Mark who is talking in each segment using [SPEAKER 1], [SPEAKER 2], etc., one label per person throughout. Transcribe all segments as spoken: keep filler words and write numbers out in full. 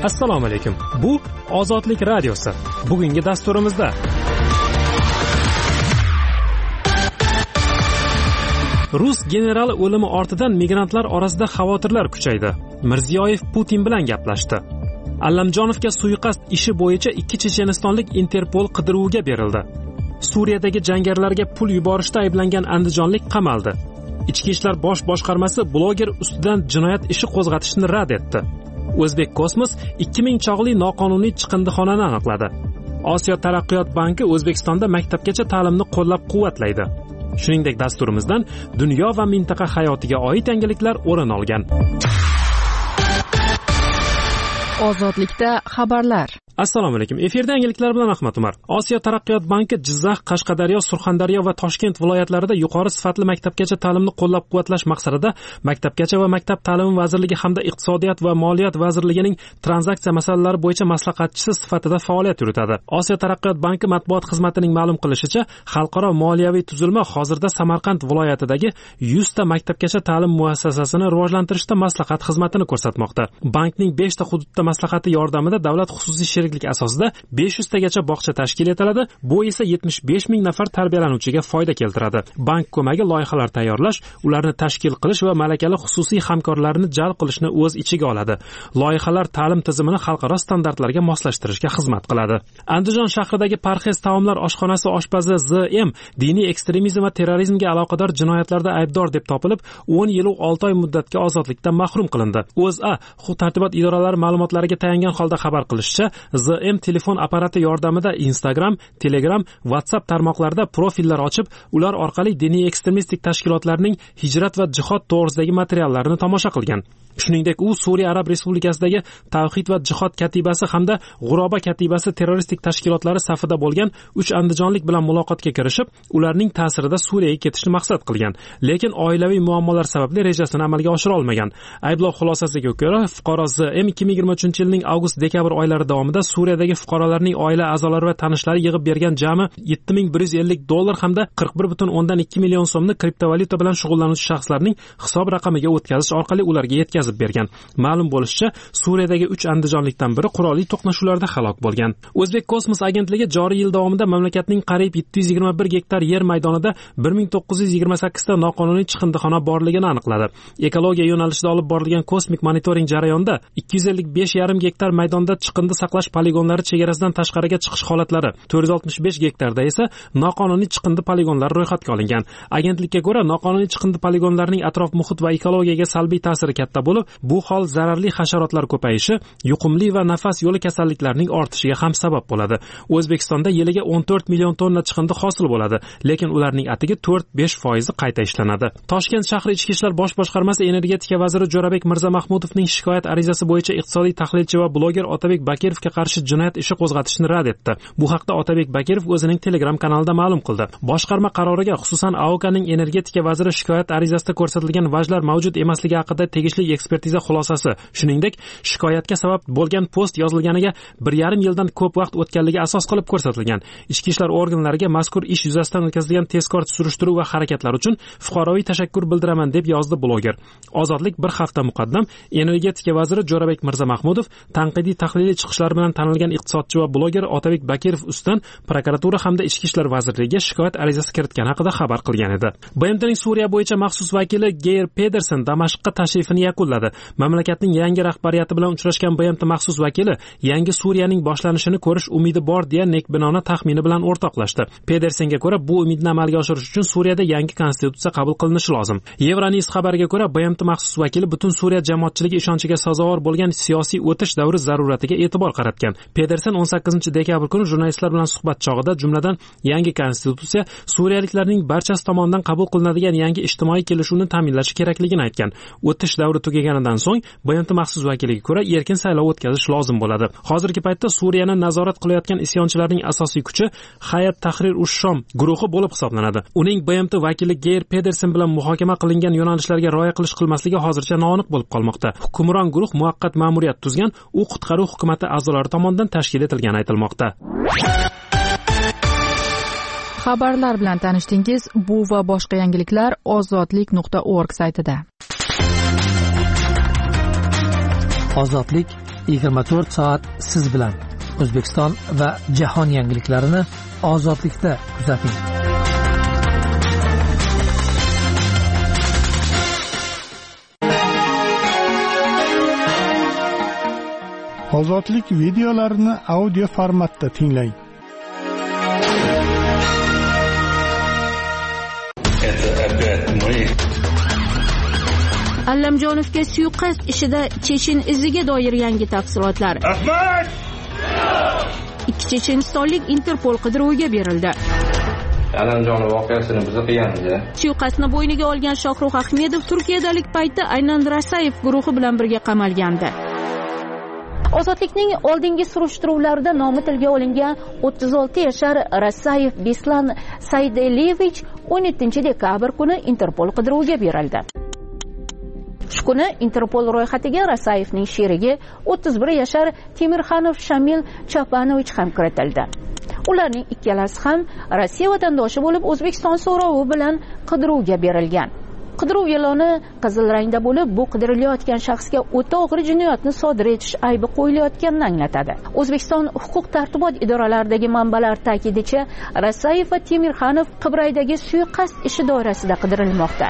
[SPEAKER 1] Assalomu alaykum. Bu Ozodlik radiosi. Bugungi dasturimizda Rus generali o'limi ortidan migrantlar orasida xavotirlar kuchaydi. Mirziyoyev Putin bilan gaplashdi. Allamjonovga suiqasd ishi bo'yicha ikki chechenistonlik Interpol qidiruviga berildi. Suriyadagi jangarilarga pul yuborishda ayblangan andijonlik qamaldi. Ichki ishlar bosh boshqarmasi bloger ustidan jinoyat ishi qo'zg'atishni rad etdi. O'zbek Kosmos ikki ming chog'li noqonuniy chiqindixonani aniqladi. Osiyo taraqqiyot banki O'zbekistonda maktabgacha ta'limni qo'llab-quvvatlaydi. Shuningdek, dasturimizdan dunyo va mintaqa hayotiga oid yangiliklar o'rin olgan.
[SPEAKER 2] Ozodlikda xabarlar.
[SPEAKER 1] Assalomu alaykum. Efirda yangiliklar bilan Ahmad Umar. Osiyo taraqqiyot banki Jizzax, Qashqadaryo, Surxondaryo va Toshkent viloyatlarida yuqori sifatli maktabgacha ta'limni qo'llab-quvvatlash maqsadida Maktabgacha va maktab ta'limi vazirligi hamda Iqtisodiyot va Moliyat vazirligining tranzaksiya masalalari bo'yicha maslahatchisi sifatida faoliyat yuritadi. Osiyo taraqqiyot banki matbuot xizmatining ma'lum qilishicha, xalqaro moliyaviy tuzilma hozirda Samarqand viloyatidagi yuz ta maktabgacha ta'lim muassasasini rivojlantirishda maslahat xizmatini ko'rsatmoqda. Bankning besh ta hududda maslahati yordamida davlat xususiy sheriklik asosida besh yuz tagacha bog'cha tashkil etiladi. Bu esa yetmish besh ming nafar tarbiyalanuvchiga foyda keltiradi. Bank ko'magi loyihalar tayyorlash, ularni tashkil qilish va malakali xususiy hamkorlarni jalb qilishni o'z ichiga oladi. Loyihalar ta'lim tizimini xalqaro standartlarga moslashtirishga xizmat qiladi. Andijon shahridagi Parhez taomlar oshxonasi oshpazi Z M diniy ekstremizm va terrorizmga aloqador jinoyatlarda aybdor deb topilib, o'n yil va olti oy muddatga ozodlikdan mahrum qilindi. O'zA huquq-tartibot idoralari ma'lumotlariga tayangan holda xabar qilishicha, Z M telefon apparati yordamida Instagram, Telegram, WhatsApp tarmoqlarida profillar ochib, ular orqali diniy ekstremistik tashkilotlarning hijrat va jihod to'g'risidagi materiallarini tomosha qilgan. Shuningdek, u Suriya Arab Respublikasidagi Tavhid va jihod katibasi hamda G'uroba katibasi terroristik tashkilotlari safida bo'lgan uch andijonlik bilan muloqotga kirishib, ularning ta'sirida Suriyaga ketishni maqsad qilgan, lekin oilaviy muammolar sababli rejasini amalga oshira olmagan. Ayblov xulosasiga ko'ra, fuqaro Z M ikki ming yigirma uchinchi yilning avgust-dekabr oylari davomida Suriyadagi fuqarolarning oila a'zolari va tanishlari yig'ib bergan jami yetti ming bir yuz ellik dollar hamda qirq bir butun o'ndan ikki million so'mni kriptovalyuta bilan shug'ullanuvchi shaxslarning hisob raqamiga o'tkazish orqali ularga yetkazib bergan. Ma'lum bo'lishicha, Suriyadagi uch andijonlikdan biri qurolli to'qnashuvlarda halok bo'lgan. O'zbek Kosmos agentligi joriy yil davomida mamlakatning qariyb yetti yuz yigirma bir gektar yer maydonida bir ming to'qqiz yuz yigirma sakkiz ta noqonuniy chiqindixona borligini aniqladi. Ekologiya yo'nalishida olib borilgan kosmik monitoring jarayonida ikki yuz ellik besh yarim gektar maydonda chiqindi saqlash poligonlari chegarasidan tashqariga chiqish holatlari, to'rt yuz oltmish besh gektarda esa noqonuniy chiqindi poligonlari ro'yxatga olingan. Agentlikka ko'ra, noqonuniy chiqindi poligonlarining atrof muhit va ekologiyaga salbiy ta'siri katta bo'lib, bu hol zararli hasharotlar ko'payishi, yuqumli va nafas yo'li kasalliklarining ortishiga ham sabab bo'ladi. O'zbekistonda yiliga o'n to'rt million tonna chiqindi hosil bo'ladi, lekin ularning atigi to'rt besh foizi qayta ishlanadi. Toshkent shahri Ichki ishlar bosh boshqarmasi energetika vaziri Jo'rabek Mirzamahmudovning shikoyat arizasi bo'yicha iqtisodiy tahlilchi va bloger Otabek Bakirovga qarshi jinoyat ishi qo'zg'atishni rad etdi. Bu haqda Otabek Bakirov o'zining Telegram kanalida ma'lum qildi. Boshqarma qaroriga xususan A O K'ning energetika vaziri shikoyat arizasida ko'rsatilgan vajlar mavjud emasligi haqida tegishli ekspertiza xulosasi, shuningdek, shikoyatga sabab bo'lgan post yozilganiga bir yarim yildan ko'p vaqt o'tganligi asos qilib ko'rsatilgan. Ichki ishlar organlariga mazkur ish yuzasidan o'tkazilgan tezkor surishtiruv va harakatlar uchun fuqaroviy tashakkur bildiraman deb yozdi bloger. Ozodlik bir hafta muqaddam energetika vaziri Jo'rabek Mirzamahmudov tanqidiy tahliliy chiqishlar bilan tanilgan iqtisodchi va bloger Otabek Bakirov ustidan prokuratura hamda Ichki ishlar vazirligiga shikoyat arizasi kiritgani haqida xabar qilgan edi. B M T'ning Suriya bo'yicha maxsus vakili Geir Pedersen Damashqqa tashrifini yakunladi. Mamlakatning yangi rahbariyati bilan uchrashgan B M T maxsus vakili yangi Suriyaning boshlanishini ko'rish umidi bor deya nekbinona taxmini bilan o'rtoqlashdi. Pedersenga ko'ra, bu umidni amalga oshirish uchun Suriyada yangi konstitutsiya qabul qilinishi lozim. Euronews xabariga ko'ra, B M T maxsus vakili butun Suriya jamoatchiligi ishonchiga sazovor bo'lgan siyosiy o'tish davri zaruratiga e'tibor qaratgan. Pedersen o'n sakkizinchi dekabr kuni jurnalistlar bilan suhbat chog'ida jumladan yangi konstitutsiya suriyaliklarning barchasi tomonidan qabul qilinadigan yangi ijtimoiy kelishuvni ta'minlashi kerakligini aytgan. O'tish davri tugaganidan so'ng B M T maxsus vakiliga ko'ra erkin saylov o'tkazish lozim bo'ladi. Hozirgi paytda Suriyani nazorat qilayotgan isyonchilarning asosiy kuchi Hayat Tahrir ush-Shom guruhi bo'lib hisoblanadi. Uning B M T vakili Geir Pedersen bilan muhokama qilingan yo'nalishlarga rioya qilish qilmasligi hozircha noaniq bo'lib qolmoqda. Hukmron guruh muvaqqat ma'muriyat tuzgan, u qutqaruv hukumatı a'zolari tomonidan tashkil etilgani aytilmoqda.
[SPEAKER 2] Xabarlar bilan tanishdingiz. Bu va boshqa yangiliklar ozodlik nuqta org saytida.
[SPEAKER 3] Ozodlik yigirma to'rt soat siz bilan. O'zbekiston va jahon yangiliklarini ozodlikda kuzating.
[SPEAKER 4] Ozodlik videolarini audio formatda tinglang.
[SPEAKER 5] Allamjonovga suiqasd ishida Chechen iziga doir yangi tafsilotlar.
[SPEAKER 6] Ahmad!
[SPEAKER 5] Ikki chechenistonlik Interpol qidiruviga berildi.
[SPEAKER 7] Allamjonov voqeasini biz qilganmiz.
[SPEAKER 5] Suiqasdni bo'yniga olgan Shohrux Ahmedov Turkiyadalik paytda aynan Rasayev guruhi bilan birga qamalgandi. Ozodlikning oldingi surishtiruvlarida nomi tilga olingan o'ttiz olti yashar Rasayev Beslan Saydelevich o'n yettinchi dekabr kuni Interpol qidiruviga berildi. Shu kuni Interpol ro'yxatiga Rasayevning sherigi o'ttiz bir yashar Temirxanov Shamil Chapanovich ham kiritildi. Ularning ikkalasi ham Rossiya vatandoshi bo'lib, O'zbekiston so'rovi bilan qidiruvga berilgan. Qidiruv e'loni qizil rangda bo'lib, bu qidirilayotgan shaxsga o'ta og'ir jinoyatni sodir etish aybi qo'yilayotganini anglatadi. O'zbekiston huquq tartibot idoralaridagi manbalar ta'kidicha, Rasayev va Temirxanov Qibraydagi suiqasd ishi doirasida qidirilmoqda.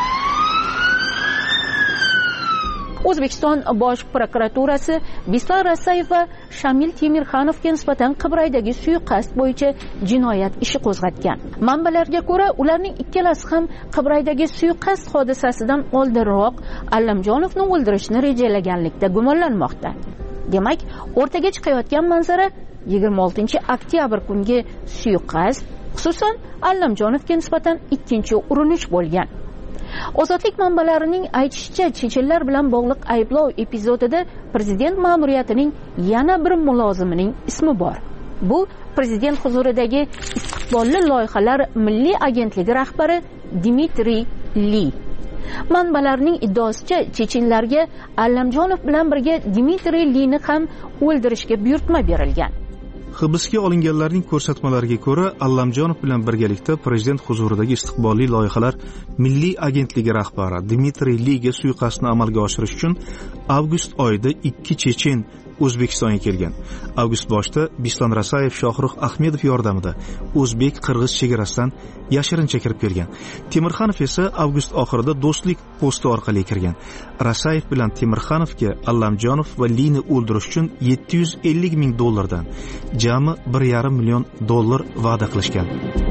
[SPEAKER 5] O'zbekiston Bosh prokuraturasi Beslan Rasayev va Shamil Temirxanovga nisbatan Qibraydagi suiqasd bo'yicha jinoyat ishi qo'zg'atgan. Manbalarga ko'ra, ularning ikkalasi ham Qibraydagi suiqasd hodisasidan oldinroq Allamjonovni o'ldirishni rejalaganlikda gumonlanmoqda. Demak, o'rtaga chiqayotgan manzara yigirma oltinchi oktyabr kungi suiqasd, xususan Allamjonovga nisbatan ikkinchi urinish bo'lgan. Ozodlik manbalarining aytishicha, chechenlar bilan bog'liq ayblov epizodida prezident ma'muriyatining yana bir mulozimining ismi bor. Bu prezident huzuridagi istiqbolli loyihalar milliy agentligi rahbari Dmitriy Li. Manbalarning iddaosicha, chechenlarga Allamjonov bilan birga Dmitriy Lini ham o'ldirishga buyurtma berilgan.
[SPEAKER 6] Hibsga olinganlarning ko'rsatmalariga ko'ra, Allamjonov bilan birgalikda prezident huzuridagi istiqbolli loyihalar milliy agentligi rahbari Dmitriy Liga suiqasdni amalga oshirish uchun avgust oyida ikki chechen O'zbekistonga kelgan. Avgust boshida Beslan Rasayev Shohrux Ahmedov yordamida o'zbek-qirg'iz chegarasidan yashirincha kirib kelgan. Temirxanov esa avgust oxirida do'stlik posti orqali kirgan. Rasayev bilan Temirxanovga Allamjonov va Lini o'ldirish uchun yetti yuz ellik ming dollardan jami bir yarim million dollar va'da qilishgan.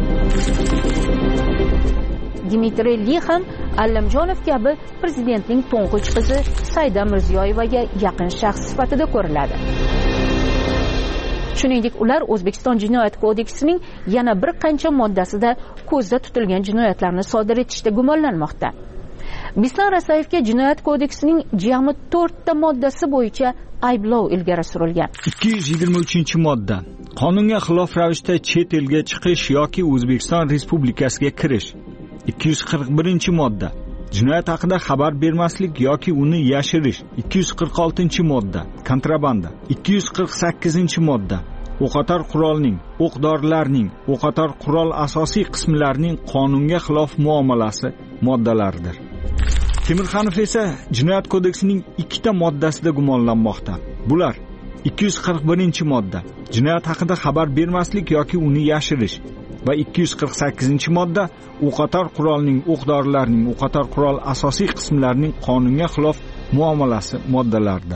[SPEAKER 5] Dmitriy Li ham Allamjonov kabi prezidentning to'ng'ich qizi Saida Mirziyoyevaga yaqin shaxs sifatida ko'riladi. Shuningdek, ular O'zbekiston Jinoyat kodeksining yana bir qancha moddasida ko'zda tutilgan jinoyatlarni sodir etishda gumonlanmoqda. Beslan Rasayevga Jinoyat kodeksining jami to'rtta moddasi bo'yicha ayblov ilgari surilgan.
[SPEAKER 8] ikki yuz yigirma uchinchi modda. Qonunga xilof ravishda chet elga chiqish yoki O'zbekiston Respublikasiga kirish. ikki yuz qirq birinchi modda. Jinoyat haqida xabar bermaslik yoki uni yashirish. ikki yuz qirq oltinchi modda. Kontrabanda. ikki yuz qirq sakkizinchi modda. O'qotar qurolning, o'q-dorilarning, o'qotar qurol asosiy qismlarining qonunga xilof muomalasi moddalaridir. Temirxanov esa Jinoyat kodeksining ikkita moddasida gumonlanmoqda. Bular: ikki yuz qirq birinchi modda. Jinoyat haqida xabar bermaslik yoki uni yashirish va ikki yuz qirq sakkizinchi modda o'qotar qurolning, o'q-dorilarning, o'qotar qurol asosiy qismlarining qonunga xilof muomalasi moddalarida.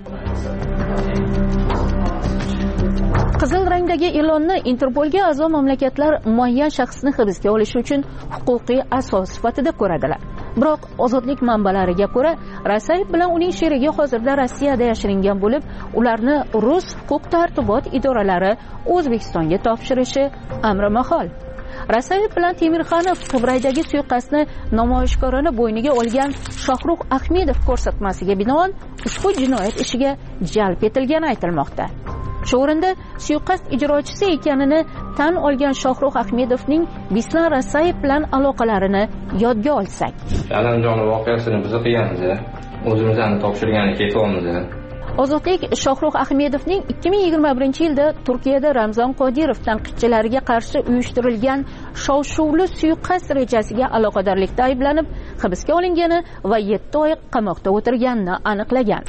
[SPEAKER 5] Qizil rangdagi e'lonni Interpolga a'zo mamlakatlar muayyan shaxsni hibsga olish uchun huquqiy asos sifatida ko'radilar. Biroq ozodlik manbalariga ko'ra, Rasayev bilan uning sherigi hozirda Rossiyada yashiringan bo'lib, ularni rus huquq tartibot idoralari O'zbekistonga topshirishi amri mahol. Rasayev bilan Temirxanov Qibraydagi suiqasdni namoyishkorona bo'yniga olgan Shohrux Ahmedov ko'rsatmasiga binoan ushbu jinoyat ishiga jalb etilgani aytilmoqda. Shu o'rinda suiqasd ijrochisi ekanini tan olgan Shohrux Ahmedovning Beslan Rasayev bilan aloqalarini yodga olsak.
[SPEAKER 7] Allamjonov voqeasini biz qilganmiz. O'zimizni topshirgani ketyapmiz.
[SPEAKER 5] Ozodlik Shohrux Ahmedovning ikki ming yigirma birinchi yilda Turkiyada Ramzan Qodirov tanqidchilariga qarshi uyushtirilgan shov-shuvli suiqasd rejasiga aloqadorlikda ayblanib hibsga olingani va yetti oy qamoqda o'tirganini aniqlagan.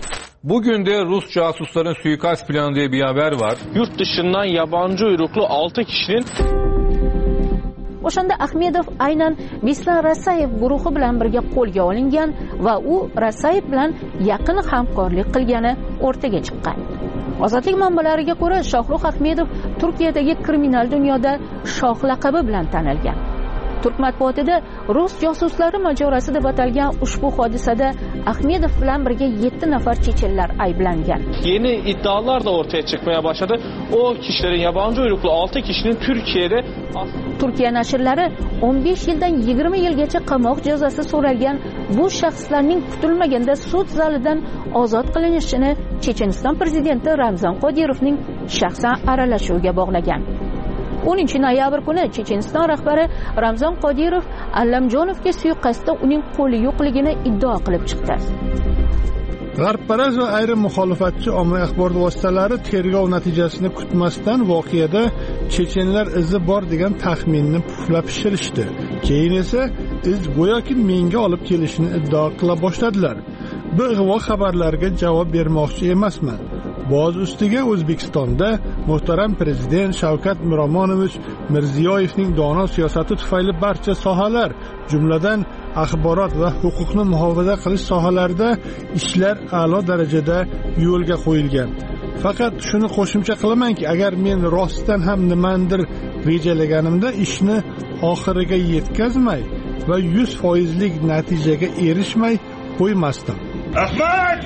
[SPEAKER 9] Bugün de Rus casusların suikast planı diye bir haber var.
[SPEAKER 10] Yurt dışından yabancı uyruklu altı kişinin
[SPEAKER 5] o'shanda Ahmedov aynan Bislar Rasayev guruhi bilan birga qo'lga olingan va u Rasayev bilan yaqin hamkorlik qilgani o'rtaga chiqqan. Ozodlik manbalariga ko'ra, Shohrux Ahmedov Turkiyadagi kriminal dunyoda shoh laqabi bilan tanilgan. Turk matbuotida Rus josuslari majorasi deb atalgan ushbu hodisada Ahmedov bilan birga yetti nafar chechenlar ayblangan.
[SPEAKER 10] Yeni iddialar da ortaya çıkmaya başladı. O kişilerin yabancı uyruklu altı kişinin Türkiye'de
[SPEAKER 5] Turkiya nashrlari o'n besh yildan yigirma yilgacha qamoq jazosi so'ralgan bu shaxslarning kutilmaganda sud zalidan ozod qilinishini Checheniston prezidenti Ramzan Qodirovning shaxsan aralashuviga bog'lagan. o'ninchi noyabr kuni Checheniston rahbari Ramzan Qodirov Allamjonovga suiqasdda uning qo'li yo'qligini iddao qilib chiqdi.
[SPEAKER 4] G'arbparast va ayrim muxolifatchi ommaviy axborot vositalari tergov natijasini kutmasdan voqeada chechenlar izi bor degan taxminni puflab pishirishdi. Keyin esa iz go'yoki menga olib kelishini iddao qila boshladilar. Bu ig'vo xabarlarga javob bermoqchi emasman. Boz ustiga O'zbekistonda muhtaram prezident Shavkat Miromonovich Mirziyoyevning dono siyosati tufayli barcha sohalar, jumladan axborot va huquqni muhofaza qilish sohalarida ishlar a'lo darajada yo'lga qo'yilgan. Faqat shuni qo'shimcha qilamanki, agar men rostdan ham nimandir rejalaganimda ishni oxiriga yetkazmay va yuz foizlik natijaga erishmay qo'ymasdim.
[SPEAKER 11] Ahmad!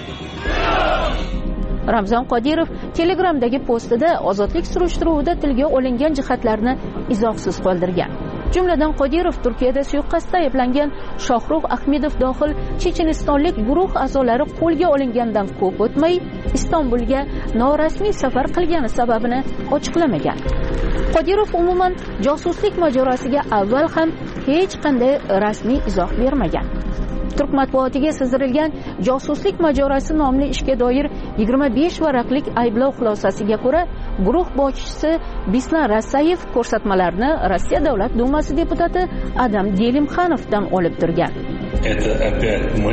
[SPEAKER 5] Ramzan Qodirov Telegramdagi postida ozodlik surishtiruvida tilga olingan jihatlarni izohsiz qoldirgan. Jumladan Qodirov Turkiyada suiqasdda ayblangan Shohrux Ahmedov dohil chechenistonlik guruh a'zolari qo'lga olingandan ko'p o'tmay Istanbulga norasmiy safar qilgani sababini ochiqlamagan. Qodirov umuman josuslik mojarosiga avval ham hech qanday rasmiy izoh bermagan. Turk matbuotiga sizdirilgan josuslik mojarosi nomli ishga doir yigirma besh varaqlik ayblov xulosasiga ko'ra, guruh boshchisi Bislar Rasayev ko'rsatmalarni Rossiya Davlat Dumasi deputati Adam Delimxanovdan olib turgan.
[SPEAKER 11] Это опять мы.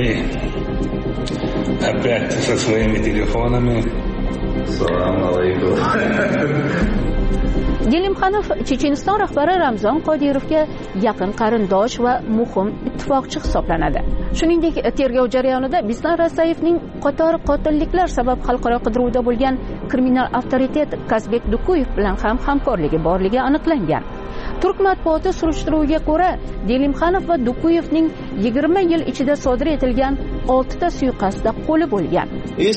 [SPEAKER 11] Опять со своими телефонами. Салам алейкум.
[SPEAKER 5] Delimxanov Checheniston rahbari Ramzan Qodirovga yaqin qarindosh va muhim ittifoqchi hisoblanadi. Shuningdek, tergov jarayonida Bislar Rasayevning qator qotilliklar sabab xalqaro qidiruvda bo'lgan kriminal avtoritet Kazbek Dukuyev bilan ham hamkorligi borligi aniqlangan. Turk matbuoti surishtiruviga ko'ra, Delimxanov va Dukuyevning yigirma yil ichida sodir etilgan oltita suiqasdda qo'li bo'lgan.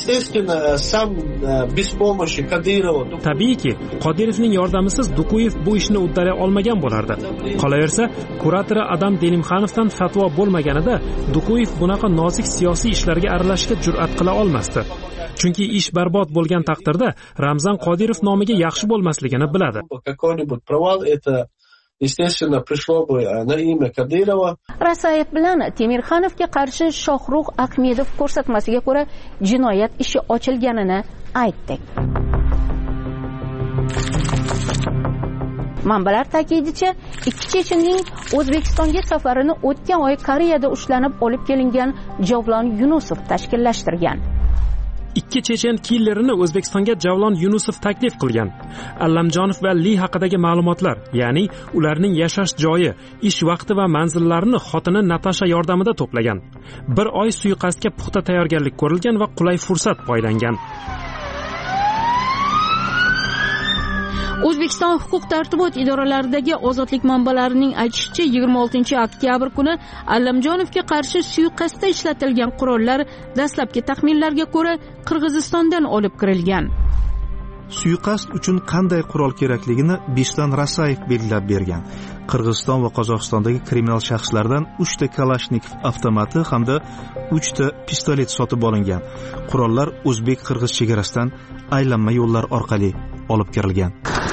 [SPEAKER 1] Tabiiyki, Qodirovning yordamisiz Dukuyev bu ishni uddalay olmagan bo'lardi. Qolaversa, kuratori Adam Delimxanovdan fatvo bo'lmaganida Dukuyev bunaqa nozik siyosiy ishlarga aralashishga jur'at qila olmasdi. Chunki ish barbod bo'lgan taqdirda Ramzan Qodirov nomiga yaxshi bo'lmasligini biladi.
[SPEAKER 12] Естественно, пришло бы на имя Кадырова.
[SPEAKER 5] Rasayev bilan Temirxanovga qarshi Shohrux Ahmedov ko'rsatmasiga ko'ra jinoyat ishi ochilganini aytdik. Manbalar ta'kidicha, ikki chechenning O'zbekistonga safarini o'tgan oy Koreyada ushlanib olib kelingan Javlon Yunusov tashkillashtirgan.
[SPEAKER 1] Ikki chechen killerini O'zbekistonga Javlon Yunusov taklif qilgan. Allamjonov va Li haqidagi ma'lumotlar, ya'ni ularning yashash joyi, ish vaqti va manzillarini xotini Natasha yordamida to'plagan. Bir oy suiqasdga puxta tayyorgarlik ko'rilgan va qulay fursat poylangan.
[SPEAKER 5] O'zbekiston huquq-tartibot idoralaridagi ozodlik manbalarining aytishicha, yigirma oltinchi oktyabr kuni Allamjonovga qarshi suiqasdda ishlatilgan qurollar dastlabki taxminlarga ko'ra Qirg'izistondan olib kirilgan.
[SPEAKER 6] Suiqasd uchun qanday qurol kerakligini Bislar Rasayev belgilab bergan. Qirg'iziston va Qozog'istondagi kriminal shaxslardan uchta Kalashnikov avtomati hamda uchta pistolet sotib olingan. Qurollar o'zbek-qirg'iz chegarasidan aylanma yo'llar orqali olib kirilgan.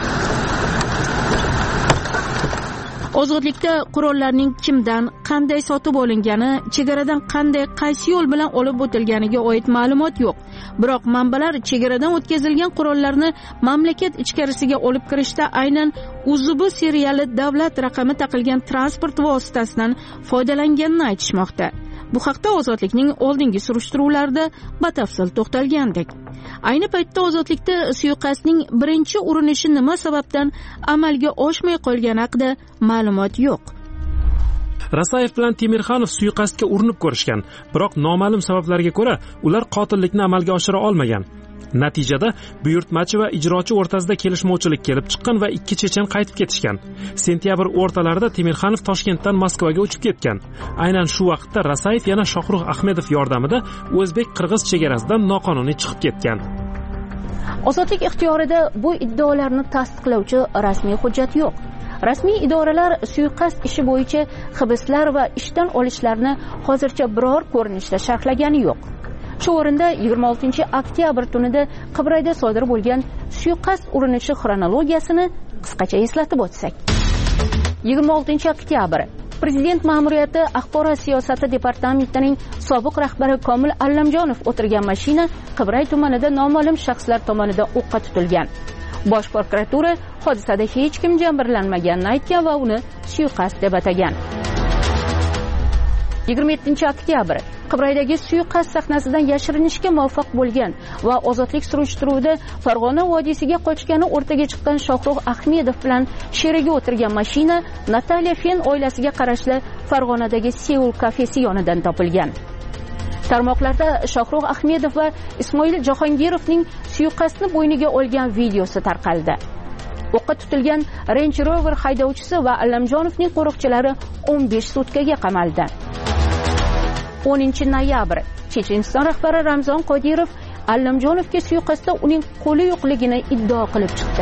[SPEAKER 5] Ozodlikda qurollarning kimdan, qanday sotib olingani, chegaradan qanday, qaysi yo'l bilan olib o'tilganiga oid ma'lumot yo'q. Biroq manbalar chegaradan o'tkazilgan qurollarni mamlakat ichkarisiga olib kirishda aynan U Z B seriyali davlat raqami taqilgan transport vositasidan foydalanganini aytishmoqda. Bu haqda Ozodlikning oldingi surishtiruvlarida batafsil to'xtalgandik. Ayni paytda Ozodlikda suiqasdning birinchi urinishi nima sababdan amalga oshmay qolgani haqida ma'lumot yo'q.
[SPEAKER 1] Rasayev bilan Temirxanov suiqasdga urinib ko'rishgan, biroq noma'lum sabablarga ko'ra ular qotillikni amalga oshira olmagan. Natijada buyurtmachi va ijrochi o'rtasida kelishmovchilik kelib chiqqan va ikki chechen qaytib ketishgan. Sentyabr o'rtalarida Temirxanov Toshkentdan Moskvaga uchib ketgan. Aynan shu vaqtda Rasayev yana Shohrux Ahmedov yordamida o'zbek-qirg'iz chegarasidan noqonuniy chiqib ketgan.
[SPEAKER 5] Ozodlik ixtiyorida bu iddaolarni tasdiqlovchi rasmiy hujjat yo'q. Rasmiy idoralar suiqasd ishi bo'yicha hibslar va ishdan olishlarni hozircha biror ko'rinishda sharhlagani yo'q. Shu o'rinda yigirma oltinchi oktyabr tunida Qibrayda sodir bo'lgan suiqasd urinishi xronologiyasini qisqacha eslatib o'tsak. yigirma oltinchi oktyabr Prezident ma'muriyati axborot siyosati departamentining sobiq rahbari Komil Allamjonov o'tirgan mashina Qibray tumanida noma'lum shaxslar tomonidan o'qqa tutilgan. Bosh prokuratura hodisada hech kim jabrlanmaganini aytgan va uni suiqasd deb atagan. yigirma yettinchi oktyabr Qibraydagi suiqasd sahnasidan yashirinishga muvaffaq bo'lgan va ozodlik surishtiruvida Farg'ona vodiysiga qochgani o'rtaga chiqqan Shohrux Ahmedov bilan sherigi o'tirgan mashina Nataliya Fen oilasiga qarashli Farg'onadagi Seul kafesi yonidan topilgan. Tarmoqlarda Shohrux Ahmedov va Ismoil Jahongirovning suiqasdni bo'yniga olgan videosi tarqaldi. O'qqa tutilgan Range Rover haydovchisi va Allamjonovning qo'riqchilari o'n besh sutkaga qamaldi. o'ninchi noyabr Checheniston rahbari Ramzon Qodirov Allamjonovga suiqasdda uning qo'li yo'qligini iddao qilib chiqdi.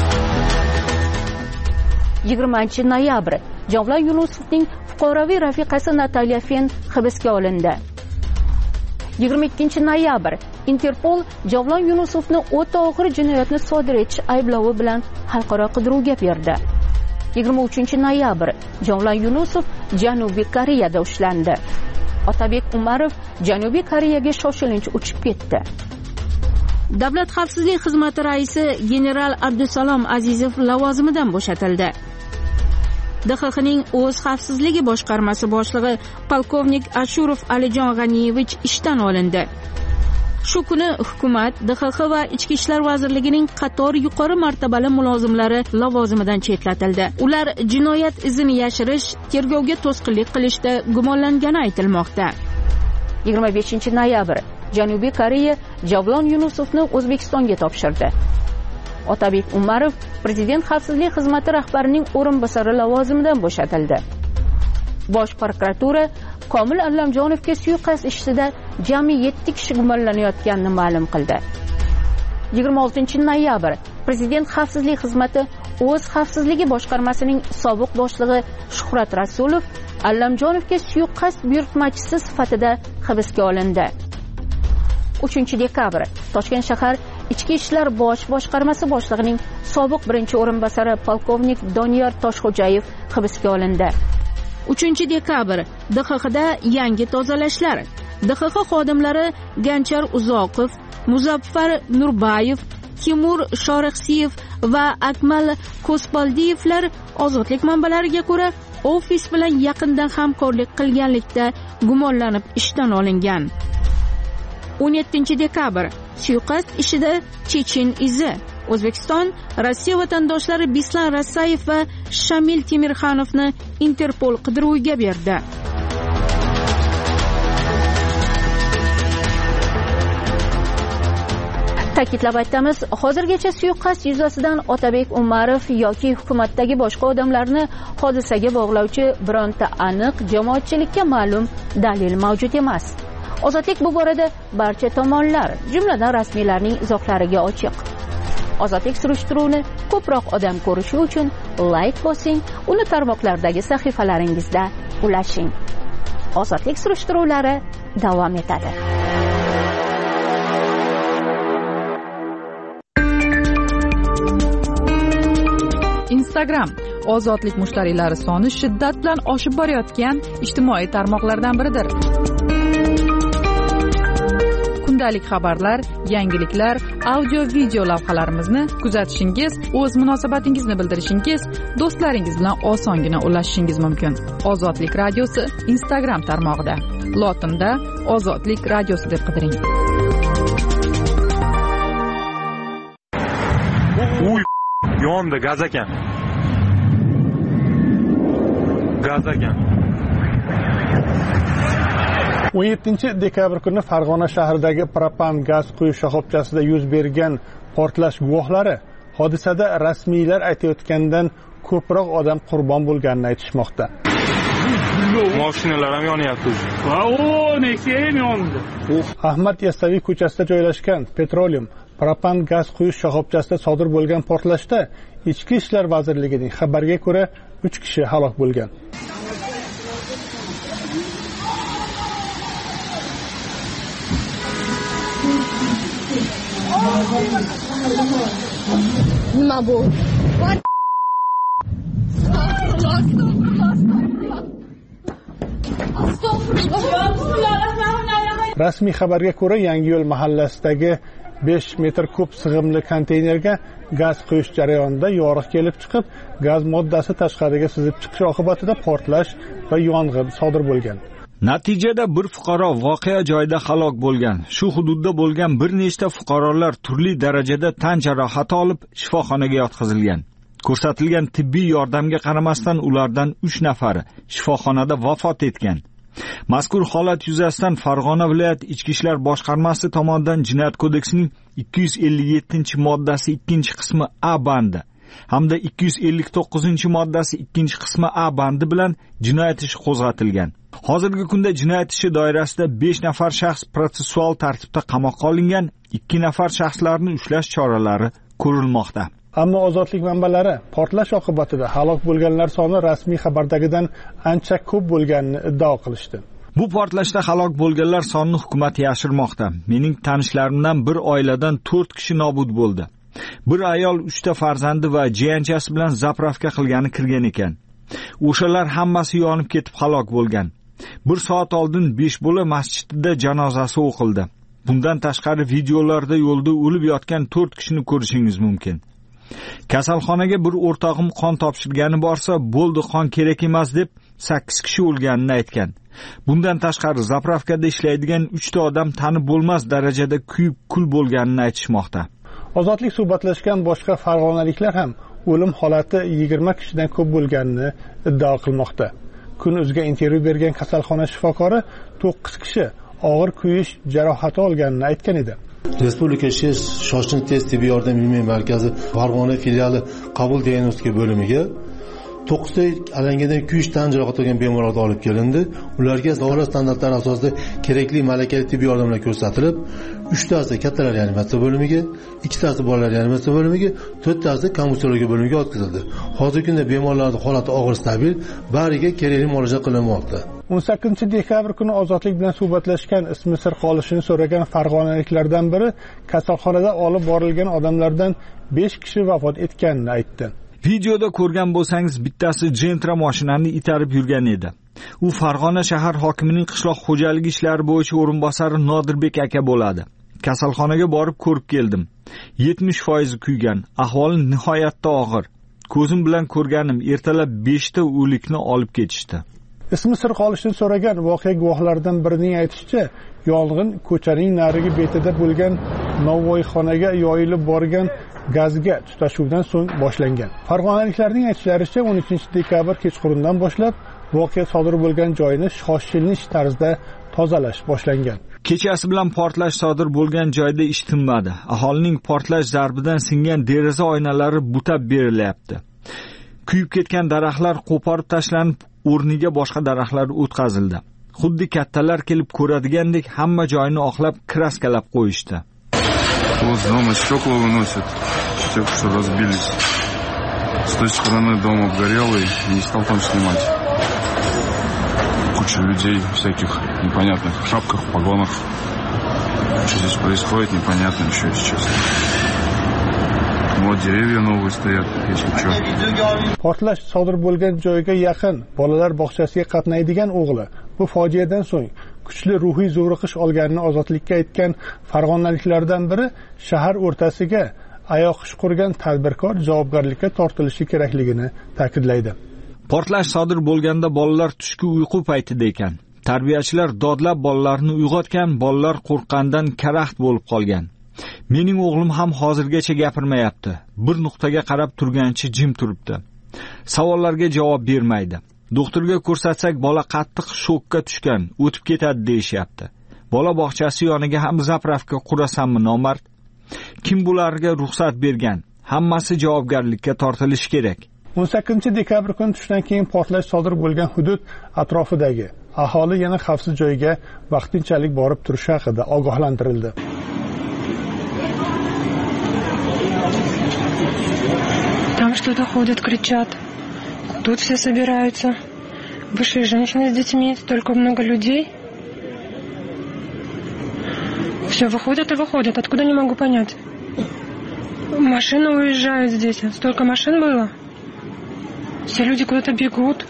[SPEAKER 5] yigirmanchi noyabr Javlon Yunusovning fuqaroviy rafiqasi Nataliya Fen hibsga olindi. yigirma ikkinchi noyabr Interpol Javlon Yunusovni o'ta og'ir jinoyatni sodir etish ayblovi bilan xalqaro qidiruvga berdi. yigirma uchinchi noyabr Javlon Yunusov Janubiy Koreyada ushlandi. Otabek Umarov Janubiy Koreyaga shoshilinch uchib ketdi. Davlat xavfsizlik xizmati raisi general Abdusalom Azizov lavozimidan bo'shatildi. D X Xning o'z xavfsizligi boshqarmasi boshlig'i polkovnik Ashurov Alijon G'aniyevich ishdan olindi. Shu kuni hukumat, D X X va Ichki ishlar vazirligining qator yuqori martabali mulozimlari lavozimidan chetlatildi. Ular jinoyat izini yashirish, tergovga to'sqinlik qilishda gumonlangani aytilmoqda. yigirma beshinchi noyabr Janubiy Koreya Javlon Yunusovni O'zbekistonga topshirdi. Otabek Umarov Prezident xavfsizlik xizmati rahbarining o'rinbosari lavozimidan bo'shatildi. Bosh prokuratura Komil Allamjonovga suiqasd ishida jami yetti kishi gumonlanayotganini ma'lum qildi. yigirma oltinchi noyabr Prezident xavfsizlik xizmati o'z xavfsizligi boshqarmasining sobiq boshlig'i Shuhrat Rasulov Allamjonovga suiqasd buyurtmachisi sifatida hibsga olindi. uchinchi dekabr Toshkent shahar Ichki ishlar bosh boshqarmasi boshlig'ining sobiq birinchi o'rinbosari polkovnik Doniyor Toshxo'jayev hibsga olindi. uchinchi dekabr D X Xda yangi tozalashlar. D X X xodimlari Ganchar Uzoqov, Muzaffar Nurbayev, Timur Shorixsiyev va Akmal Ko'spoldiyevlar ozodlik manbalariga ko'ra ofis bilan yaqindan hamkorlik qilganlikda gumonlanib ishdan olingan. o'n yettinchi dekabr suiqasd ishida Chechen izi. O'zbekiston Rossiya vatandoshlari Bislan Rasayev va Shamil Temirxanovni Interpol qidiruviga berdi. Ta'kidlab aytamiz, hozirgacha suiqasd yuzasidan Otabek Umarov yoki hukumatdagi boshqa odamlarni hodisaga bog'lovchi bironta aniq jamoatchilikka ma'lum dalil mavjud emas. Ozodlik bu borada barcha tomonlar, jumladan rasmiylarning izohlariga ochiq. Ozodlik surishtiruvini ko'proq odam ko'rishi uchun like bosing, uni tarmoqlardagi sahifalaringizda ulashing. Ozodlik surishtiruvlari davom etadi.
[SPEAKER 2] Instagram ozodlik mushtariylari soni shiddat bilan oshib borayotgan ijtimoiy tarmoqlardan biridir. Kundalik xabarlar, yangiliklar, audio video lavhalarimizni kuzatishingiz, o'z munosabatingizni bildirishingiz, do'stlaringiz bilan osongina ulashishingiz mumkin. Ozodlik radiosi Instagram tarmog'ida. lotinda ozodlik radiosi deb qidiring.
[SPEAKER 13] Uy, yondi gaz ekan. Gaz ekan.
[SPEAKER 4] o'n yettinchi dekabr kuni Farg'ona shahridagi propan gaz quyish shoxobchasida yuz bergan portlash guvohlari hodisada rasmiylar aytayotgandan ko'proq odam qurbon bo'lganini aytishmoqda.
[SPEAKER 13] Mashinalar ham yonyapti.
[SPEAKER 14] Va o, Nexia ham yondi.
[SPEAKER 4] Ahmad Yasaviy ko'chasida joylashgan Petroleum propan gaz quyish shoxobchasida sodir bo'lgan portlashda Ichki ishlar vazirligining xabariga ko'ra uch kishi halok bo'lgan.
[SPEAKER 15] Nima bu?
[SPEAKER 4] Rasmiy xabarga ko'ra, Yangiyo'l mahallasidagi besh metr kub sig'imli konteynerga gaz quyish jarayonida yoriq kelib chiqib, gaz moddasi tashqariga sizib chiqishi oqibatida portlash va yong'in sodir bo'lgan.
[SPEAKER 8] Natijada bir fuqaro voqea joyida halok bo'lgan. Shu hududda bo'lgan bir nechta fuqarolar turli darajada tan jarohati olib shifoxonaga yotqizilgan. Ko'rsatilgan tibbiy yordamga qaramasdan ulardan uch nafari shifoxonada vafot etgan. Mazkur holat yuzasidan Farg'ona viloyat Ichki ishlar boshqarmasi tomonidan Jinoyat kodeksining ikki yuz ellik yettinchi moddasi ikkinchi qismi A bandi hamda ikki yuz ellik to'qqizinchi moddasi ikkinchi qismi A bandi bilan jinoyat ishi qo'zg'atilgan. Hozirgi kunda jinoyat ishi doirasida besh nafar shaxs protsessual tartibda qamoqqa olingan, ikki nafar shaxslarni ushlash choralari ko'rilmoqda.
[SPEAKER 4] Ammo ozodlik manbalari portlash oqibatida halok bo'lganlar soni rasmiy xabardagidan ancha ko'p bo'lganini iddao qilishdi.
[SPEAKER 8] Bu portlashda halok bo'lganlar sonini hukumat yashirmoqda. Mening tanishlarimdan bir oiladan to'rt kishi nobud bo'ldi. Bir ayol uchta farzandi va jiyanchasi bilan zapravka qilgani kirgan ekan. O'shalar hammasi yonib ketib halok bo'lgan. Bir soat oldin besh bo'la masjidida janozasi o'qildi. Bundan tashqari videolarda yo'lda o'lib yotgan to'rt kishini ko'rishingiz mumkin. Kasalxonaga bir o'rtog'im qon topshirgani borsa, bo'ldi qon kerak emas deb sakkiz kishi o'lganini aytgan. Bundan tashqari zapravkada ishlaydigan uchta odam tanib bo'lmas darajada kuyib kul bo'lganini aytishmoqda.
[SPEAKER 4] Ozodlik suhbatlashgan boshqa farg'onaliklar ham o'lim holati yigirma kishidan ko'p bo'lganini iddao qilmoqda. Kun.uzga intervyu bergan kasalxona shifokori to'qqiz kishi og'ir kuyish jarohati olganini aytgan edi.
[SPEAKER 16] Respublika shoshilinch tez tibbiy yordam ilmiy markazi Farg'ona filiali qabul diagnostika bo'limiga to'qqizta alangadan kuyish tan jarohati olgan bemorlar olib kelindi. Ularga davlat standartlari asosida kerakli malakali tibbiy yordamlar ko'rsatilib, uchtasi kattalar reanimatsiya bo'limiga, ikkitasi bolalar reanimatsiya bo'limiga, to'rttasi komissariya bo'limiga o'tkazildi. Hozirgi kunda bemorlarning holati og'ir stabil, bariga kerakli muolaja qilinmoqda.
[SPEAKER 4] o'n sakkizinchi dekabr kuni ozodlik bilan suhbatlashgan ismi sir qolishini so'ragan farg'onaliklardan biri kasalxonada olib borilgan odamlardan besh kishi vafot etganini aytdi.
[SPEAKER 8] Videoda ko'rgan bo'lsangiz, bittasi Gentra mashinani itarib yurgan edi. U Farg'ona shahar hokimining qishloq xo'jaligi ishlari bo'yicha o'rinbosari Nodirbek aka bo'ladi. Kasalxonaga borib ko'rib keldim. yetmish foiz kuygan, ahvoli nihoyatda og'ir. Ko'zim bilan ko'rganim, ertalab beshta o'likni olib ketishdi.
[SPEAKER 4] Ismi sir qolishini so'ragan voqea guvohlaridan birining aytishicha, yong'in ko'chaning narigi betida bo'lgan novvoyxonaga yoyilib borgan gazga tutashuvdan so'ng boshlangan. Farg'onaliklarning aytishlaricha, o'n uchinchi dekabr kechqurundan boshlab voqea sodir bo'lgan joyni shoshilinch tarzda tozalash boshlangan.
[SPEAKER 8] Kechasi bilan portlash sodir bo'lgan joyda ish tinmadi. Aholining portlash zarbidan singan deraza oynalari butab berilyapti. Kuyib ketgan daraxtlar qo'porib tashlanib, o'rniga boshqa daraxtlar o'tkazildi. Xuddi kattalar kelib ko'radigandek hamma joyni oqlab, kraskalab qo'yishdi.
[SPEAKER 17] Вот дома стекла выносят, те, что разбились. С той стороны дом обгорелый, не стал там снимать. Куча людей всяких непонятных в шапках, в погонах. Что здесь происходит, непонятно еще, если честно. Вот деревья новые стоят, если что.
[SPEAKER 4] Portlash sodir bo'lgan joyga yaqin bolalar bog'chasiga qatnaydigan o'g'li bu fojiadan so'ng kuchli ruhiy zo'riqish olganini ozodlikka aytgan farg'onaliklardan biri shahar o'rtasiga ayoq ish qurgan tadbirkor javobgarlikka tortilishi kerakligini ta'kidlaydi.
[SPEAKER 8] Portlash sodir bo'lganda bolalar tushki uyqu paytida ekan. Tarbiyachilar dodlab bolalarni uyg'otgan, bolalar qo'rqqandan karaxt bo'lib qolgan. Mening o'g'lim ham hozirgacha gapirmayapti. Bir nuqtaga qarab turgancha jim turibdi. Savollarga javob bermaydi. Doktorga ko'rsatsak, bola qattiq shokka tushgan, o'tib ketadi deyishyapti. Bola bog'chasi yoniga ham zapravka qurasanmi nomard? Kim bularga ruxsat bergan? Hammasi javobgarlikka tortilishi kerak.
[SPEAKER 4] o'n sakkizinchi dekabr kuni tushdan keyin portlash sodir bo'lgan hudud atrofidagi aholi yana xavfsiz joyga vaqtinchalik borib turishi haqida ogohlantirildi.
[SPEAKER 15] Там что-то ходят, кричат. Тут все собираются. Вышли женщины с детьми, столько много людей. Все выходят и выходят. Откуда, не могу понять. Машины уезжают здесь. Столько машин было. Все люди куда-то бегут.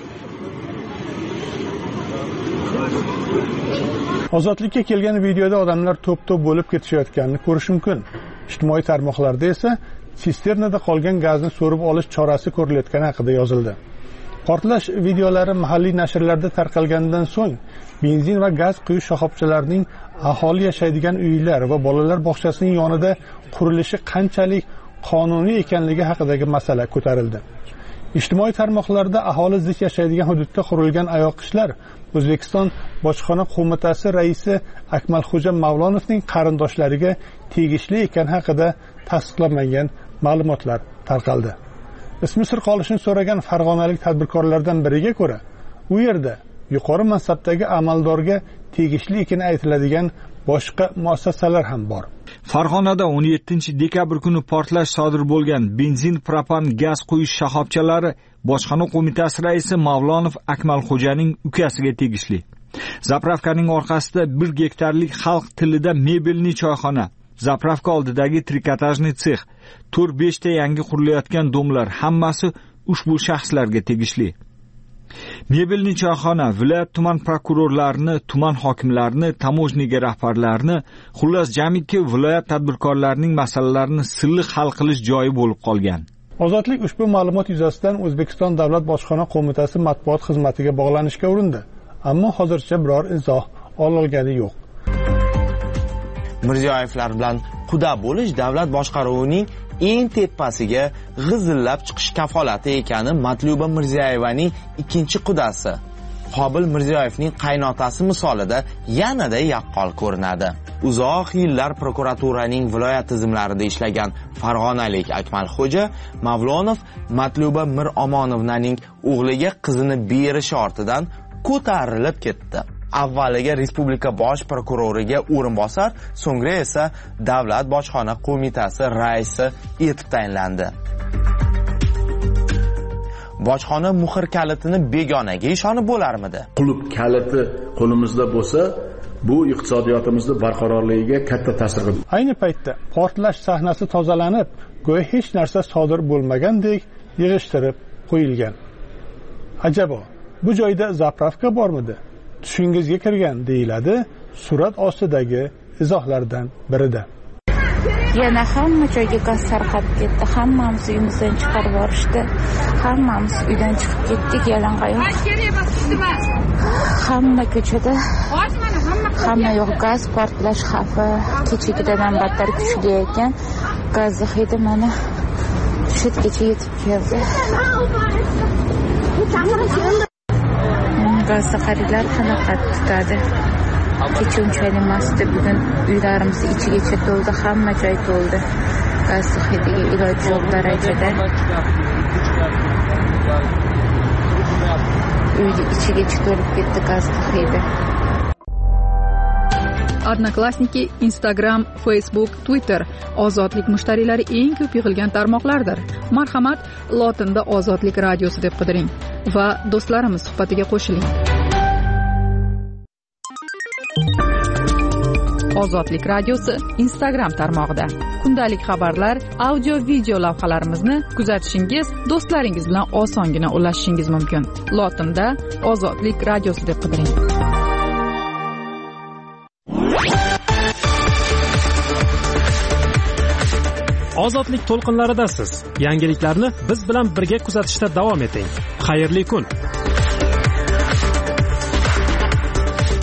[SPEAKER 4] Ozodlikka kelgan videoda odamlar to'p-to'p bo'lib ketishayotganini ko'rish mumkin. Ijtimoiy tarmoqlarda esa sisternada qolgan gazni so'rib olish chorasi ko'rilayotgani haqida yozildi. Portlash videolari mahalliy nashrlarda tarqalgandan so'ng benzin va gaz quyish shoxobchalarining aholi yashaydigan uylar va bolalar bog'chasining yonida qurilishi qanchalik qonuniy ekanligi haqidagi masala ko'tarildi. Ijtimoiy tarmoqlarda aholi zich yashaydigan hududda qurilgan ayoqishlar O'zbekiston Bojxona qo'mitasi raisi Akmalxo'ja Mavlonovning qarindoshlariga tegishli ekan haqida tasdiqlanmagan ma'lumotlar tarqaldi. Ismi sir qolishini so'ragan farg'onalik tadbirkorlardan biriga ko'ra, u yerda yuqori mansabdagi amaldorga tegishli ekani aytiladigan boshqa muassasalar ham bor.
[SPEAKER 8] Farg'onada o'n yettinchi dekabr kuni portlash sodir bo'lgan benzin, propan, gaz quyish shoxobchalari Bojxona qo'mitasi raisi Mavlonov Akmalxo'janing ukasiga tegishli. Zapravkaning orqasida bir gektarlik xalq tilida mebelni choyxona, zapravka oldidagi trikotajni sex, to'rt besh ta yangi qurilayotgan domlar hammasi ushbu shaxslarga tegishli. Mebelni choyxona viloyat tuman prokurorlarini, tuman hokimlarini, tamojniga rahbarlarini, xullas jamiki viloyat tadbirkorlarining masalalarini silliq hal qilish joyi bo'lib qolgan.
[SPEAKER 4] Ozodlik ushbu ma'lumot yuzasidan O'zbekiston Davlat Bojxona qo'mitasi matbuot xizmatiga bog'lanishga urindi, ammo hozircha biror izoh olingani yo'q.
[SPEAKER 18] Mirziyoyevlar bilan quda bo'lish davlat boshqaruvining eng tepasiga g'izillab chiqish kafolati ekani Matluba Mirziyoyevaning ikkinchi qudasi Qobil Mirziyoyevning qaynotasi misolida yanada yaqqol ko'rinadi. Uzoq yillar prokuraturaning viloyat tizimlarida ishlagan farg'onalik Akmalxo'ja Mavlonov Matluba Mir Omonovnaning o'g'liga qizini berishi ortidan ko'tarilib ketdi. Avvaliga respublika bosh prokuroriga o'rinbosar, so'ngra esa davlat bojxona qo'mitasi raisi etib tayinlandi. Bojxona muhr kalitini begonaga ishonib bo'larmidi?
[SPEAKER 19] Qulub kaliti qo'limizda bo'lsa, bu iqtisodiyotimizni barqarorligiga katta ta'sir qiladi.
[SPEAKER 4] Ayni paytda portlash sahnasi tozalanib, go'yo hech narsa sodir bo'lmagandek yig'ishtirib qo'yilgan. Ajabo, bu joyda zapravka bormidi? Tushingizga kirgan deyiladi surat ostidagi izohlardan birida.
[SPEAKER 20] Yana hamma joyga gaz tarqalib ketdi. Hammamiz uyimizdan chiqarib yuborishdi. Hammamiz uydan chiqib ketdik yalangoyoq. Hamma ko'chada hamma yoq gaz portlash xavfi kechagidan ham battar kuchli ekan. Gazni hidi mana shugacha yetib keldi. Gazda xaridlar qanaqa tutadi? Kecha unchalik emasdi, bugun uylarimiz ichigacha to'ldi, hamma joy to'ldi. Gaz hidiga iloji yo'q darajada. Uyni ichigacha to'lib ketdi gaz hidi.
[SPEAKER 2] Odnoklassniki, Instagram, Facebook, Twitter ozodlik mushtariylari eng ko'p yig'ilgan tarmoqlardir. Marhamat, lotinda Ozodlik radiosi deb qidiring va do'stlarimiz suhbatiga qo'shiling. Ozodlik radiosi Instagram tarmog'ida kundalik xabarlar, audio, video lavhalarimizni kuzatishingiz, do'stlaringiz bilan osongina ulashishingiz mumkin. Lotinda Ozodlik radiosi deb qidiring.
[SPEAKER 1] Ozodlik to'lqinlaridasiz. Yangiliklarni biz bilan birga kuzatishda davom eting. Xayrli kun.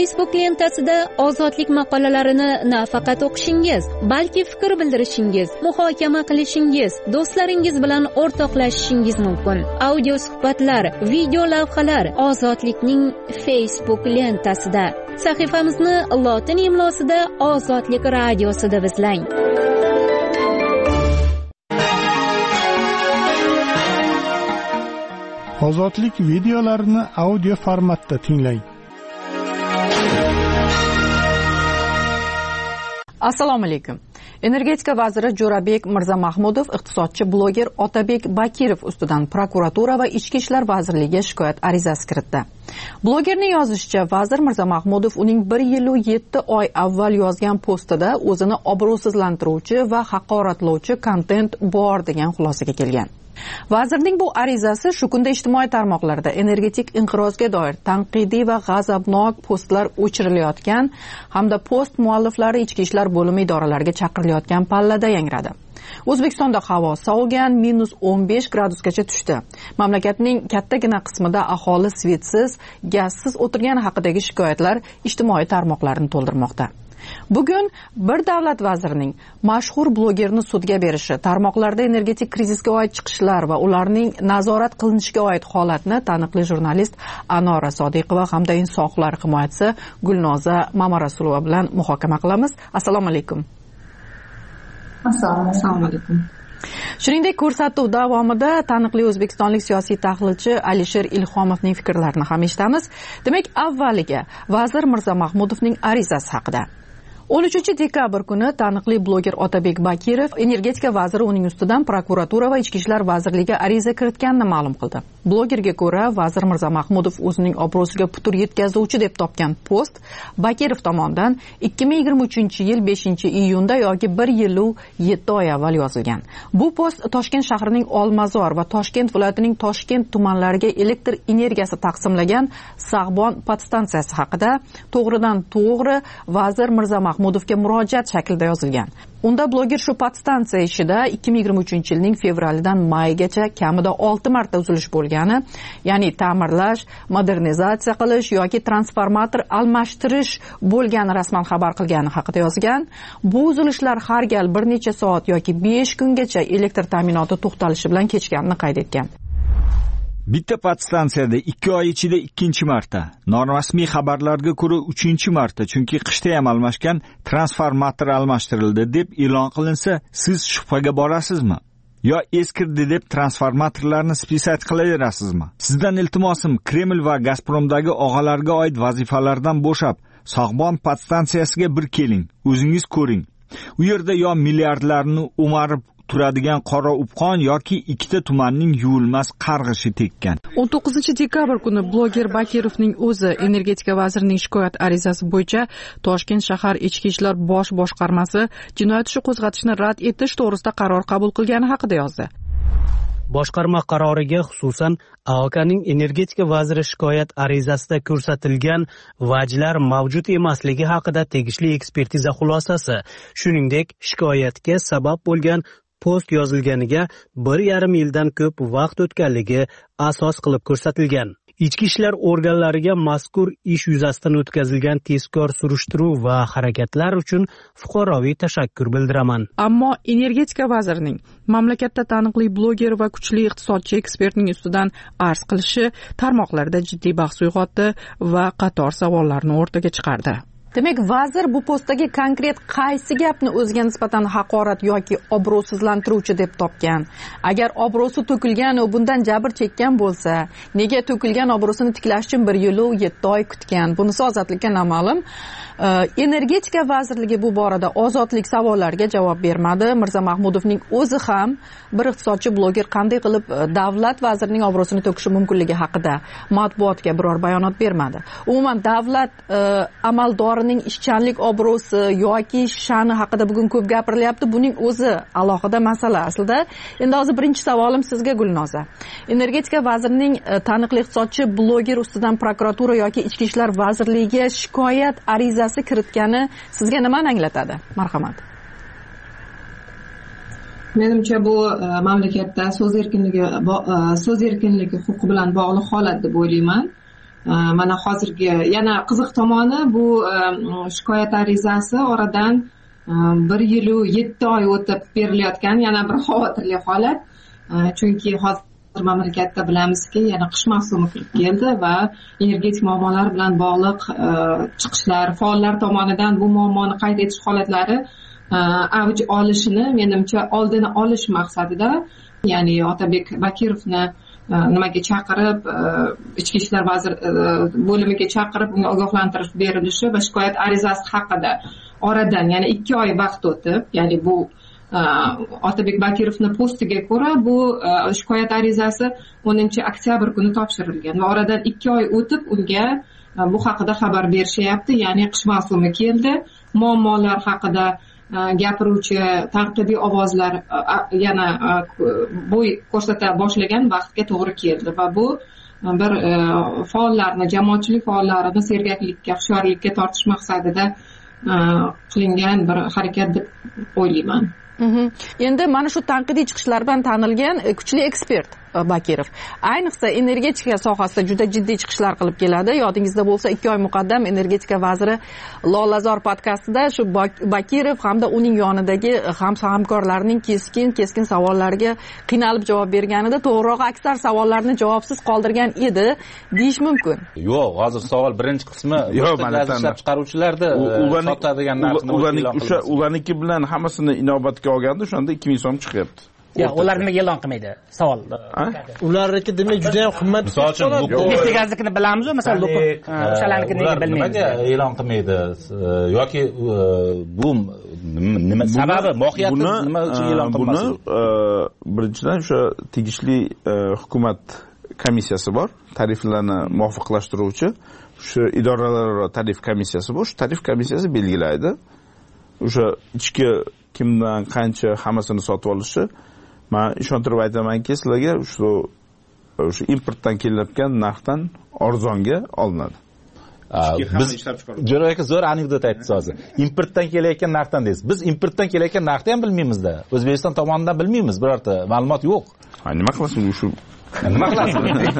[SPEAKER 5] Facebook lentasida ozodlik maqolalarini nafaqat o'qishingiz, balki fikr bildirishingiz, muhokama qilishingiz, do'stlaringiz bilan o'rtoqlashishingiz mumkin. Audio suhbatlar, video lavhalar ozodlikning Facebook lentasida. Sahifamizni lotin imlosida Ozodlik radiosi deb izlang.
[SPEAKER 4] Ozodlik videolarini audio formatda tinglang.
[SPEAKER 2] Assalomu alaykum. Energetika vaziri Jo'rabek Mirzamahmudov iqtisodchi bloger Otabek Bakirov ustidan prokuratura va Ichki ishlar vazirligiga shikoyat arizasi kiritdi. Blogerning yozishicha, vazir Mirzamahmudov uning bir yil va yetti oy avval yozgan postida o'zini obro'sizlantiruvchi va haqoratlovchi kontent bor degan xulosaga kelgan. Vazirning bu arizasi shu kunda ijtimoiy tarmoqlarda energetik inqirozga doir tanqidiy va g'azabnok postlar o'chirilayotgan hamda post mualliflari ichki ishlar bo'limi idoralariga chaqirilayotgan pallada yangradi. O'zbekistonda havo sovigan, minus o'n besh gradusgacha tushdi. Mamlakatning kattagina qismida aholi svetsiz, gazsiz o'tirgani haqidagi shikoyatlar ijtimoiy tarmoqlarni to'ldirmoqda. Bugun bir davlat vazirining mashhur blogerni sudga berishi, tarmoqlarda energetik krizisga oid chiqishlar va ularning nazorat qilinishiga oid holatni taniqli jurnalist Anora Sodiqova hamda inson huquqlari himoyachisi Gulnoza Mamarasulova bilan muhokama qilamiz. Assalomu alaykum.
[SPEAKER 21] Assalomu alaykum.
[SPEAKER 2] Shuningdek, ko'rsatuv davomida taniqli o'zbekistonlik siyosiy tahlilchi Alisher Ilhomovning fikrlarini ham eshitamiz. Demak, avvaliga vazir Mirzamahmudovning arizasi haqida. o'n uchinchi dekabr kuni taniqli bloger Otabek Bakirov energetika vaziri uning ustidan prokuratura va Ichki ishlar vazirligiga ariza kiritganini ma'lum qildi. Blogerga ko'ra, vazir Mirzamahmudov o'zining obro'siga putur yetkazuvchi deb topgan post Bakirov tomonidan ikki ming yigirma uchinchi yil beshinchi iyunda yoki bir yil va yetti oy avval yozilgan. Bu post Toshkent shahrining Olmazor va Toshkent viloyatining Toshkent tumanlariga elektr energiyasi taqsimlagan Sag'bon podstansiyasi haqida to'g'ridan to'g'ri vazir Mirzamahmudov Mahmudovga murojaat shaklida yozilgan. Unda bloger shu podstansiya ishida ikki ming yigirma uchinchi yilning fevralidan maygacha kamida olti marta uzilish bo'lgani, ya'ni ta'mirlash, modernizatsiya qilish yoki transformator almashtirish bo'lgani rasman xabar qilgani haqida yozgan. Bu uzilishlar har gal bir necha soat yoki besh kungacha elektr ta'minoti to'xtalishi bilan kechganini qayd etgan.
[SPEAKER 8] Bitta podstansiyada ikki oy ichida ikkinchi marta, norasmiy xabarlarga ko'ra uchinchi marta, chunki qishda ham almashgan transformator almashtirildi deb e'lon qilinsa, siz shubhaga borasizmi? Yo eskirdi deb transformatorlarni spisat qilaverasizmi? Sizdan iltimosim, Kreml va Gazpromdagi og'alarga oid vazifalardan bo'shab, Sag'bon podstansiyasiga bir keling, o'zingiz ko'ring. U yerda yo milliardlarni o'marib turadigan qora upqon yoki ikkita tumanning yuvilmas qarg'ishi tekkan.
[SPEAKER 2] o'n to'qqizinchi dekabr kuni bloger Bakirovning o'zi energetika vazirining shikoyat arizasi bo'yicha Toshkent shahar ichki ishlar bosh boshqarmasi jinoyat ishi qo'zg'atishni rad etish to'g'risida qaror qabul qilgani haqida yozdi.
[SPEAKER 22] Boshqarma qaroriga xususan A O K'ning energetika vaziri shikoyat arizasida ko'rsatilgan vajlar mavjud emasligi haqida tegishli ekspertiza xulosasi, shuningdek shikoyatga sabab bo'lgan post yozilganiga bir yarim yildan ko'p vaqt o'tganligi asos qilib ko'rsatilgan. Ichki ishlar organlariga mazkur ish yuzasidan o'tkazilgan tezkor surishtiruv va harakatlar uchun fuqaroviy tashakkur bildiraman.
[SPEAKER 2] Ammo energetika vazirining mamlakatda taniqli bloger va kuchli iqtisodchi ekspertning ustidan arz qilishi tarmoqlarda jiddiy bahs uyg'otdi va qator savollarni o'rtaga chiqardi. Demak, vazir bu postdagi konkret qaysi gapni o'ziga nisbatan haqorat yoki obro'sizlantiruvchi deb topgan? Agar obro'si to'kilgan va bundan jabr chekkan bo'lsa, nega to'kilgan obro'sini tiklash uchun bir yil va yetti oy kutgan? Bunisi ozodlikka noma'lum. Energetika vazirligi bu borada ozodlik savollariga javob bermadi. Mirzamahmudovning o'zi ham bir iqtisodchi bloger qanday qilib davlat vazirining obro'sini to'kishi mumkinligi haqida matbuotga biror bayonot bermadi. Umuman davlat amaldorining ishchanlik obro'si yoki sha'ni haqida bugun ko'p gapirilyapti. Buning o'zi alohida masala aslida. Endi hozir birinchi savolim sizga Gulnoza. Energetika vazirining taniqli iqtisodchi bloger ustidan prokuratura yoki Ichki ishlar vazirligiga shikoyat arizasi kiritgani sizga nimani anglatadi? Marhamat.
[SPEAKER 21] Menimcha bu mamlakatda so'z erkinligi so'z erkinligi huquqi bilan bog'liq holat deb o'ylayman. mana hozirgi yana qiziq tomoni bu shikoyat arizasi oradan bir yilu yetti oy o'tib berilayotgan yana bir xavotirli holat. Chunki hozir mamlakatda bilamizki, yana qish mavsumi kirib keldi va energetik muammolar bilan bog'liq chiqishlar, faollar tomonidan bu muammoni qayd etish holatlari avj olishini, menimcha oldini olish maqsadida, ya'ni Otabek Bakirovni nimaga chaqirib, ichki ishlar vazir bo'limiga chaqirib unga ogohlantirish berilishi va shikoyat arizasi haqida oradan yana ikki oy vaqt o'tib, ya'ni bu Otabek Bakirovni postiga ko'ra bu shikoyat arizasi o'ninchi oktyabr kuni topshirilgan va oradan ikki oy o'tib unga bu haqida xabar berishyapti, ya'ni qish mavsumi keldi, muammolar haqida gapiruvchi tanqidiy ovozlar yana bo'y ko'rsata boshlagan vaqtga to'g'ri keldi va bu bir faollarni, jamoatchilik faollarini sergaklikka, hushyorlikka tortish maqsadida qilingan bir harakat deb o'ylayman.
[SPEAKER 2] Endi mana shu tanqidiy chiqishlar bilan tanilgan kuchli ekspert Bakirov ayniqsa energetika sohasida juda jiddiy chiqishlar qilib keladi. Yodingizda bo'lsa, ikki oy muqaddam energetika vaziri Lolazor podkastida shu Bakirov hamda uning yonidagi hamkorlarining keskin keskin savollariga qiynalib javob berganida, to'g'rirog'i aksar savollarni javobsiz qoldirgan edi deyish mumkin.
[SPEAKER 3] Yo'q, hozir savol birinchi qismi gaz ishlab chiqaruvchilarda sotadigan narxni
[SPEAKER 19] o'sha ularniki bilan hammasini inobatga olganda o'shanda ikki ming so'm chiqyapti.
[SPEAKER 7] Ya, ular nimaga e'lon qilmaydi? Savol.
[SPEAKER 23] Ularniki demak juda ham qimmat.
[SPEAKER 3] Misol uchun,
[SPEAKER 7] neftegaznikini bilamiz-ku, masalan, o'shalarnikini nega bilmaymiz?
[SPEAKER 3] Nimaga e'lon qilmaydi? Yoki bu nima sababi, mohiyati nima uchun e'lon qilmaydi?
[SPEAKER 19] Buni birinchidan o'sha tegishli hukumat komissiyasi bor, tariflarni muvofiqlashtiruvchi, o'sha idoralararo tarif komissiyasi bor. O'sha tarif komissiyasi belgilaydi. O'sha ichki kimdan qancha hammasini sotib olishi, men ishontirib aytamanki, sizlarga shu o'sha importdan kelayotgan narxdan arzonga olinadi.
[SPEAKER 3] Biz Jo'ra aka zo'r anekdot aytdingiz hozir. Importdan kelayotgan narxdan deysiz. Biz importdan kelayotgan narxni ham bilmaymiz-da. O'zbekiston tomonidan bilmaymiz, birorta ma'lumot yo'q.
[SPEAKER 19] Ha, nima qilasiz shu?
[SPEAKER 3] Nima qilasiz?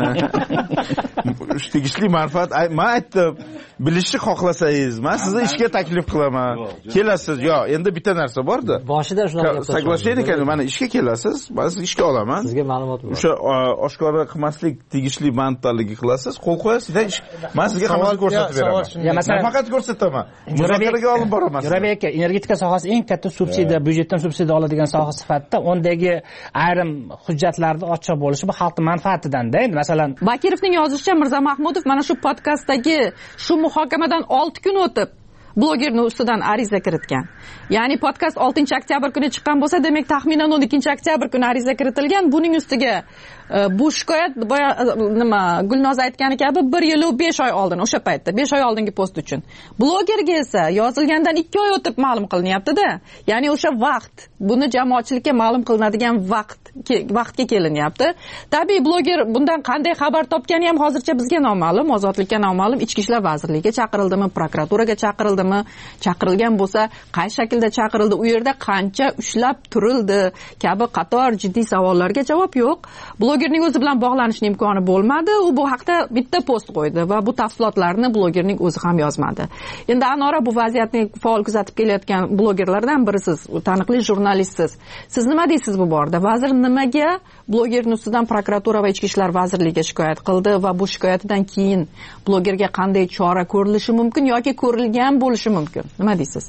[SPEAKER 19] Shu tegishli manfaat, men aytdim, bilishni xohlasangiz, men sizni ishga taklif qilaman. Kelasiz, yo, endi bitta narsa bor-da.
[SPEAKER 23] Boshida shunaqa
[SPEAKER 19] soglashaylik ekan, mana ishga kelasiz, men sizni ishga olaman.
[SPEAKER 23] Sizga ma'lumot bor.
[SPEAKER 19] O'sha oshkora qilmaslik tegishli manfaatlarga qilasiz, qo'l qo'yasiz, men sizga hammasini ko'rsatib beraman.
[SPEAKER 7] Ya, masalan,
[SPEAKER 19] faqat ko'rsataman. Muzokaraga olib boraman.
[SPEAKER 7] Jo'rabek aka, energetika sohasi eng katta subsidiya, byudjetdan subsidiya oladigan soha sifatida undagi ayrim hujjatlarni ochiq bo'lishi bu xalq manfaatidan-da. Endi masalan,
[SPEAKER 2] Bakirovning yozishicha, Mirza Mahmudov mana shu podkastdagi shu muhokamadan olti kun o'tib blogerni ustidan ariza kiritgan. Ya'ni podkast oltinchi oktyabr kuni chiqqan bo'lsa, demak taxminan o'n ikkinchi oktyabr kuni ariza kiritilgan. Buning ustiga bu shikoyat boya nima Gulnoz aytgani kabi bir yil va besh oy oldin, o'sha paytda besh oy oldingi post uchun. Blogerga esa yozilgandan ikki oy o'tib ma'lum qilinyapti-da. Ya'ni o'sha vaqt, buni jamoatchilikka ma'lum qilinadigan vaqt vaqtga kelinyapti. Tabiiy bloger bundan qanday xabar topgani ham hozircha bizga noma'lum, ozodlikka noma'lum. Ichki ishlar vazirligiga chaqirildimi, prokuraturaga chaqirildimi, chaqirilgan bo'lsa, qay shaklda chaqirildi, u yerda qancha ushlab turildi kabi qator jiddiy savollarga javob yo'q. Blogerning o'zi bilan bog'lanishning imkoni bo'lmadi. U bu haqda bitta post qo'ydi va bu tafsilotlarni blogerning o'zi ham yozmadi. Endi Anora, bu vaziyatni faol kuzatib kelayotgan blogerlardan birisiz, taniqli jurnalistsiz. Siz nima deysiz bu borada? Vazir nimaga blogerning ustidan prokuratura va ichki ishlar vazirligiga shikoyat qildi va bu shikoyatidan keyin blogerga qanday chora ko'rilishi mumkin yoki ko'rilgan bo'lishi mumkin? Nima deysiz?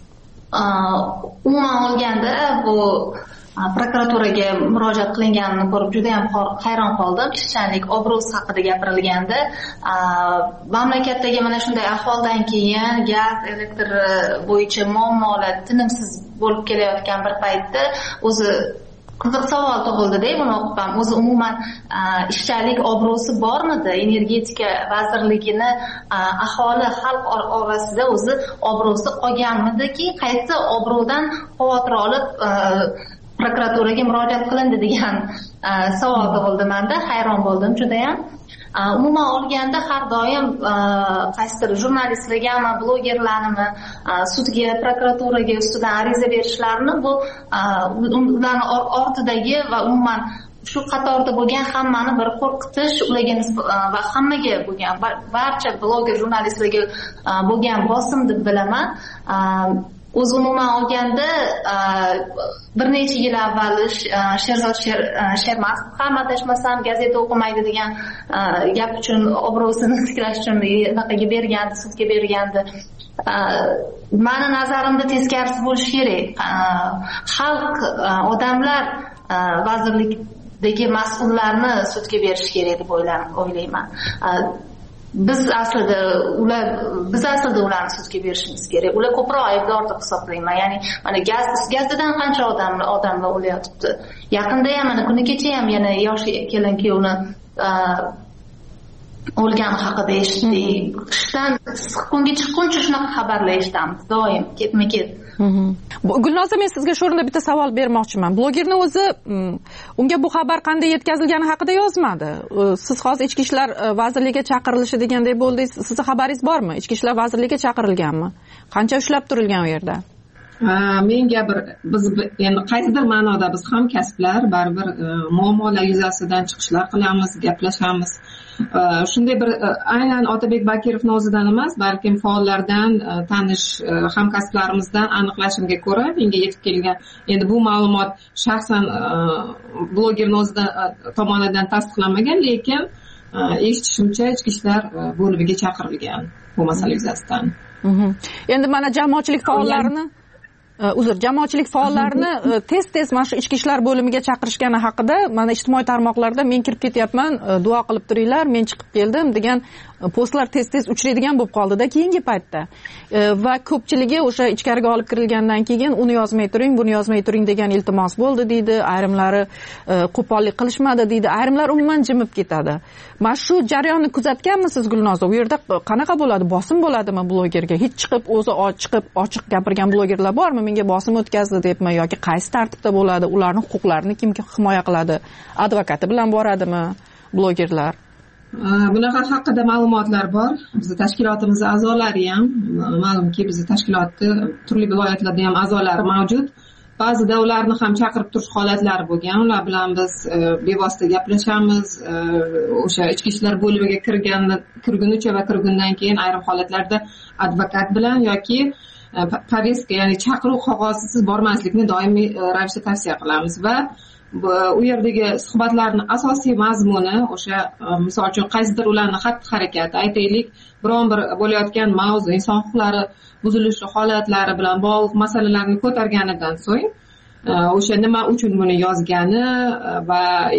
[SPEAKER 24] Umuman olganda bu prokuraturaga murojaat qilinganini ko'rib juda ham hayron qoldim. Ishchanlik, obro'si haqida gapirilganda, mamlakatdagi mana shunday ahvoldan keyin gaz, elektr bo'yicha muammolar tinimsiz bo'lib kelayotgan bir paytda o'zi qiziq savol tug'ildi-da, buni o'qib ham o'zi umuman ishchanlik obro'si bormidi? Energetika vazirligini aholi xalq orasida o'zi obro'si qolganmidiki, qaysi obro'dan xavotir olib prokuraturaga murojaat qilindi degan savol tug'ildi menda. Hayron bo'ldim juda ham. Umuman olganda har doim qaysidir jurnalistlargami, blogerlarni sudga, prokuraturaga ustidan ariza berishlarini bu ularning ortidagi va umuman shu qatorda bo'lgan hammani bir qo'rqitish, ularga va hammaga bo'lgan barcha bloger jurnalistlarga bo'lgan bosim deb bilaman. O'z umuman olganda bir necha yil avval Sherzod Shermatov ham adashmasam gazeta o'qimaydi degan gap uchun obro'sini tiklash uchun anaqaga bergandi, sudga bergandi. Mani nazarimda teskarisi bo'lishi kerak. Xalq, odamlar vazirlikdagi mas'ullarni sudga berish kerak deb o'ylayman. Biz aslida ular biz aslida ularni sudga berishimiz kerak. Ular ko'proq aybdor deb hisoblayman. Ya'ni mana gaz gazdan qancha odamlar odamlar o'layotibdi. Yaqinda ham mana kuni kecha ham yana yosh kelin kuyovni o'lgani haqida eshitdik. Qishdan kunga chiqquncha shunaqa xabarlar eshitamiz doim, ketma-ket.
[SPEAKER 2] Gulnoza, men sizga shu o'rinda bitta savol bermoqchiman. Blogerning o'zi unga bu xabar qanday yetkazilgani haqida yozmadi. Siz hozir Ichki ishlar vazirligiga chaqirilishi degandek bo'ldingiz. Sizning xabaringiz bormi? Ichki ishlar vazirligiga chaqirilganmi? Qancha ushlab turilgan u yerda?
[SPEAKER 21] Menga bir biz endi qaysidir ma'noda biz ham kasblar baribir muammolar yuzasidan chiqishlar qilamiz, gaplashamiz. Shunday bir aynan Otabek Bakirovning o'zidan emas, balkim faollardan, tanish hamkasblarimizdan aniqlashimga ko'ra menga yetib kelgan. Endi bu ma'lumot shaxsan blogerning o'zidan tomonidan tasdiqlanmagan, lekin eshitishimcha Ichki ishlar bo'limiga chaqirilgan bu masala yuzasidan.
[SPEAKER 2] Endi mana jamoatchilik faollarini uzr jamoatchilik faollarini tez-tez mana shu Ichki ishlar bo'limiga chaqirishgani haqida mana ijtimoiy tarmoqlarda men kirib ketyapman, duo qilib turinglar, men chiqib keldim degan postlar tez-tez uchraydigan bo'lib qoldi-da keyingi paytda. Va ko'pchiligi o'sha ichkariga olib kirilgandan keyin uni yozmay turing, buni yozmay turing degan iltimos bo'ldi deydi, ayrimlari qo'pollik qilishmadi deydi, ayrimlar umuman jimib ketadi. Mana shu jarayonni kuzatganmisiz Gulnoza? U yerda qanaqa bo'ladi? Bosim bo'ladimi blogerga? Hech chiqib o'zi chiqib ochiq gapirgan blogerlar bormi? Menga bosim o'tkazdi debmi yoki qaysi tartibda bo'ladi? Ularning huquqlarini kim himoya qiladi? Advokati bilan boradimi blogerlar?
[SPEAKER 21] Bunaqa haqida ma'lumotlar bor. Bizning tashkilotimiz a'zolari ham, ma'lumki bizning tashkilotda turli viloyatlarda ham a'zolari mavjud. Ba'zida ularni ham chaqirib turish holatlari bo'lgan. Ular bilan biz bevosita gaplashamiz. O'sha ichki ishlar bo'limiga kirgan kirgunicha va kirgundan keyin ayrim holatlarda advokat bilan yoki poveska, ya'ni chaqiruv qog'ozisiz bormaslikni doimiy ravishda tavsiya qilamiz va u yerdagi suhbatlarning asosiy mazmuni o'sha misol uchun qaysidir ularning xatti-harakati, aytaylik, biron bir bo'layotgan mavzu, inson huquqlari buzilishi holatlari bilan bog'liq masalalarni ko'targanidan so'ng o'sha nima uchun buni yozgani va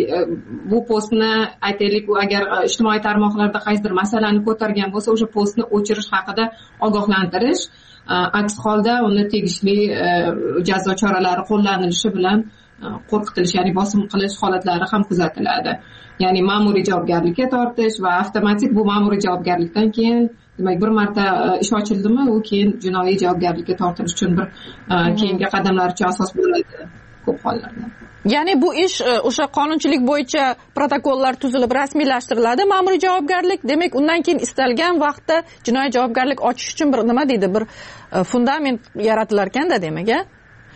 [SPEAKER 21] bu postni aytaylik, u agar ijtimoiy tarmoqlarda qaysidir masalani ko'targan bo'lsa, o'sha postni o'chirish haqida ogohlantirish, aks holda uni tegishli jazo choralari qo'llanilishi bilan qo'rqitilish, ya'ni bosim qilish holatlari ham kuzatiladi. Ya'ni ma'muriy javobgarlikka tortish va avtomatik bu ma'muriy javobgarlikdan keyin, demak, bir marta ish ochildimi, u keyin jinoiy javobgarlikka tortilish uchun bir keyingi qadamlar uchun asos bo'ladi ko'p hollarda.
[SPEAKER 2] Ya'ni bu ish o'sha qonunchilik bo'yicha protokollar tuzilib rasmiylashtiriladi, ma'muriy javobgarlik, demak, undan keyin istalgan vaqtda jinoiy javobgarlik ochish uchun bir nima deydi, bir fundament yaratilar ekanda, demak, a?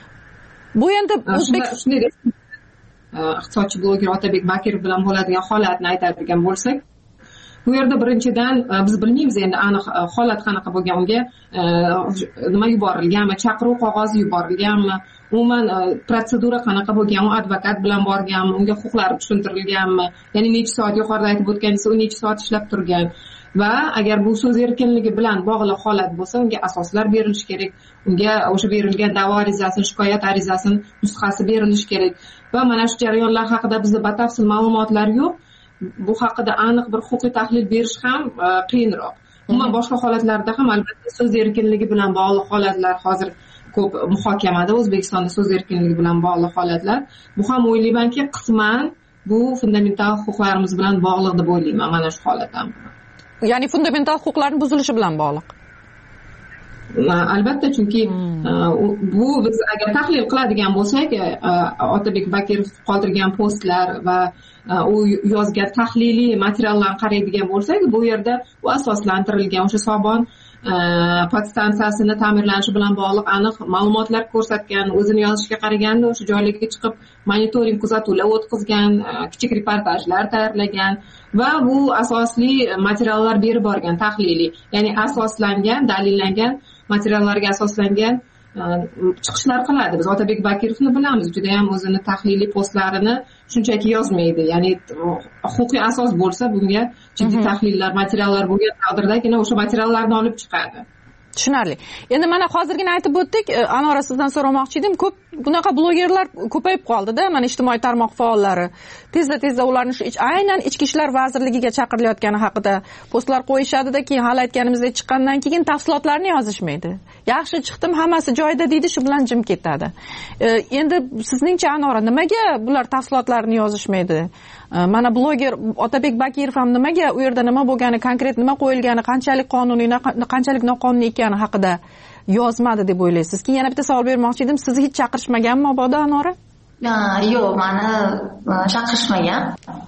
[SPEAKER 2] Bu endi o'zbek
[SPEAKER 21] iqtisodchi bloger Otabek Bakirov bilan bo'ladigan holatni aytadigan bo'lsak, bu yerda birinchidan biz bilmaymiz endi aniq holat qanaqa bo'lgan, unga nima yuborilganmi, chaqiruv qog'ozi yuborilganmi, umuman protsedura qanaqa bo'lgan, u advokat bilan borganmi, unga huquqlari tushuntirilganmi, ya'ni necha soat, yuqorida aytib o'tganingiz, u necha soat ishlab turgan va agar bu so'z erkinligi bilan bog'liq holat bo'lsa, unga asoslar berilishi kerak, unga o'sha berilgan da'vo arizasini, shikoyat arizasini nusxasi berilishi kerak va mana shu jarayonlar haqida bizda batafsil ma'lumotlar yo'q. Bu haqida aniq bir huquqiy tahlil berish ham qiyinroq. Umuman boshqa holatlarda ham albatta so'z erkinligi bilan bog'liq holatlar hozir ko'p muhokamada, O'zbekistonda so'z erkinligi bilan bog'liq holatlar. Bu ham o'ylaymanki, qisman bu fundamental huquqlarimiz bilan bog'liq deb o'ylayman mana shu holat ham.
[SPEAKER 2] Ya'ni fundamental huquqlarning buzilishi bilan bog'liq.
[SPEAKER 21] Albatta, chunki bu biz agar tahlil qiladigan bo'lsak, Otabek Bakirov qoldirgan postlar va u yozgan tahliliy materiallarni qaraydigan bo'lsak, bu yerda u asoslantirilgan o'sha Sobon podstansiyasini ta'mirlanishi bilan bog'liq aniq ma'lumotlar ko'rsatgan, o'zini yozishiga qaraganda o'sha joylarga chiqib monitoring kuzatuvlar o'tkazgan, kichik reportajlar tayyorlagan va bu asosli materiallar berib borgan, tahliliy, ya'ni asoslangan, dalillangan materiallarga asoslangan chiqishlar qiladi. Biz Otabek Bakirovni bilamiz, juda ham o'zini tahliliy postlarini shunchaki yozmaydi. Ya'ni huquqiy asos bo'lsa, bunga jiddiy tahlillar, materiallar bo'lgan taqdirdagina o'sha materiallarni olib chiqadi.
[SPEAKER 2] Tushunarli. Endi mana hozirgina aytib o'tdik, Anora sizdan so'ramoqchi edim, ko'p bunaqa blogerlar ko'payib qoldi-da, mana ijtimoiy tarmoq faollari. Tezda-tezda ularni shu aynan Ichki ishlar vazirligiga chaqirilayotgani haqida postlar qo'yishadi-da, keyin hali aytganimizdek chiqqandan keyin tafsilotlarni yozishmaydi. Yaxshi chiqdim, hammasi joyida deydi, shu bilan jim ketadi. Endi sizningcha Anora, nimaga bular tafsilotlarni yozishmaydi? Mana bloger Otabek Bakirov ham nimaga u yerda nima bo'lgani, konkret nima qo'yilgani, qanchalik qonuniy, qanchalik noqonuniy ekani haqida yozmadi deb o'ylaysiz? Keyin yana bitta savol bermoqchi edim, sizni hech chaqirishmaganmi mabodo Anora?
[SPEAKER 24] Yo'q, meni chaqirishmagan.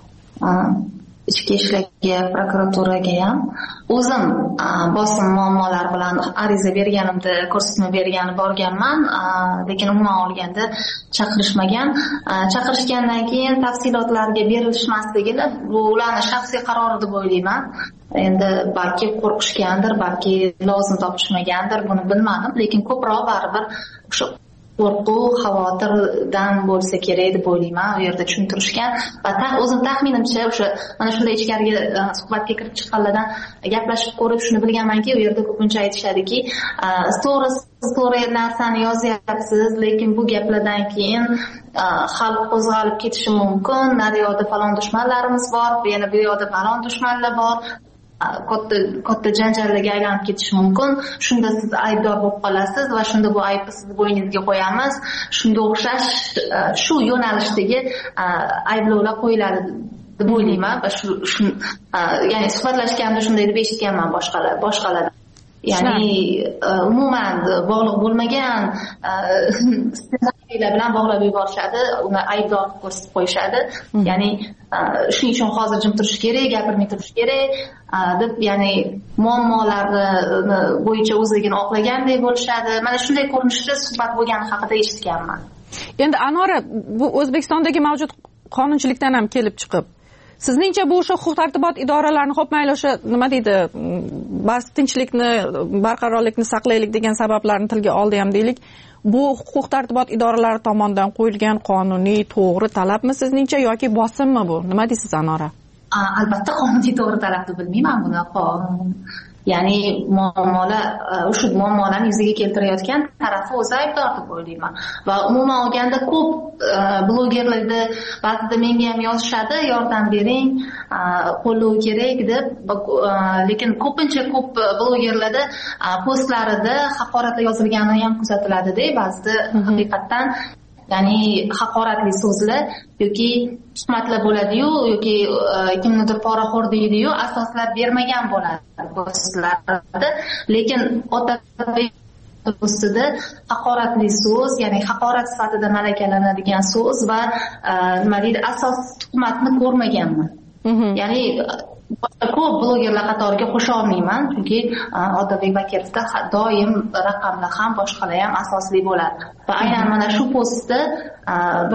[SPEAKER 24] Ichki ishlarga, prokuraturaga ham o'zim bosim muammolar bilan ariza berganimda, ko'rsatma bergan borganman, lekin umuman olganda chaqirishmagan. Chaqirishgandan keyin tafsilotlarga berilishmasligini bu ularning shaxsiy qarori deb o'ylayman. Endi balki qo'rqishgandir, balki lozim topishmagandir, buni bilmadim, lekin ko'proq baribir o'sha qo'rquv, xavotirdan bo'lsa kerak deb o'ylayman. U yerda tushuntirishgan va o'zim taxminimcha o'sha mana shunday ichkariga suhbatga kirib chiqqanlardan gaplashib ko'rib shuni bilganmanki, u yerda ko'pincha aytishadiki, to'g'ri to'g'ri narsani yozyapsiz, lekin bu gaplardan keyin xalq qo'zg'alib ketishi mumkin. Naryoqda falon dushmanlarimiz bor, yana bu yoqda falon dushmanlar bor. katta katta janjallarga aylanib ketishi mumkin. Shunda siz aybdor bo'lib qolasiz va shunda bu aybni sizni bo'yningizga qo'yamiz. Shunga o'xshash shu yo'nalishdagi ayblovlar qo'yiladi deb o'ylayman va shu ya'ni suhbatlashganda shunday deb eshitganman boshqalar boshqalar ya'ni umuman bog'liq bo'lmagan ssenariylar bilan bog'lab yuborishadi, uni aybdor ko'rsatib qo'yishadi. Ya'ni shuning uchun hozir jim turish kerak, gapirmay turish kerak deb, ya'ni muammolarni bo'yicha o'zligini oqlaganday bo'lishadi. Mana shunday ko'rinishda suhbat bo'lgani haqida eshitganman.
[SPEAKER 2] Endi Anora, bu O'zbekistondagi mavjud qonunchilikdan ham kelib chiqib, sizningcha bu o'sha huquq tartibot idoralarini xo'p mayli o'sha nima deydi, bas tinchlikni, barqarorlikni saqlaylik degan sabablarni tilga oldi ham deylik, bu huquq tartibot idoralari tomonidan qo'yilgan qonuniy to'g'ri talabmi sizningcha yoki bosimmi bu? Nima deysiz Anora?
[SPEAKER 24] Albatta qonuniy to'g'ri talab deb bilmayman buni. Ya'ni muammolar, o'sha muammolarni yuzaga keltirayotgan tarafi o'zi aybdor deb o'ylayman. Va umuman olganda ko'p blogerlarda ba'zida menga ham yozishadi, yordam bering, qo'llov kerak deb, lekin ko'pincha ko'p blogerlarda postlarida haqoratlar yozilgani ham kuzatiladi-da, ba'zida haqiqatan ya'ni haqoratli so'zlar yoki tuhmatlar bo'ladi-yu, yoki kimnidir poraxo'r deydi-yu, asoslar bermagan bo'ladi postlarda. Lekin Otabek ustida haqoratli so'z, ya'ni haqorat sifatida malakalanadigan so'z va nima deydi, asos tuhmatni ko'rmaganman. Ya'ni ko'p blogerlar qatoriga qo'sha olmayman, chunki Otabek Bakirovda doim raqamlar ham boshqalar ham asosli bo'ladi. Va aynan mana shu postda bir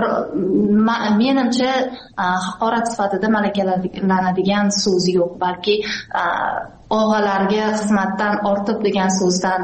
[SPEAKER 24] menimcha haqorat sifatida malakalanadigan so'z yo'q, balki og'alarga xizmatdan ortib degan so'zdan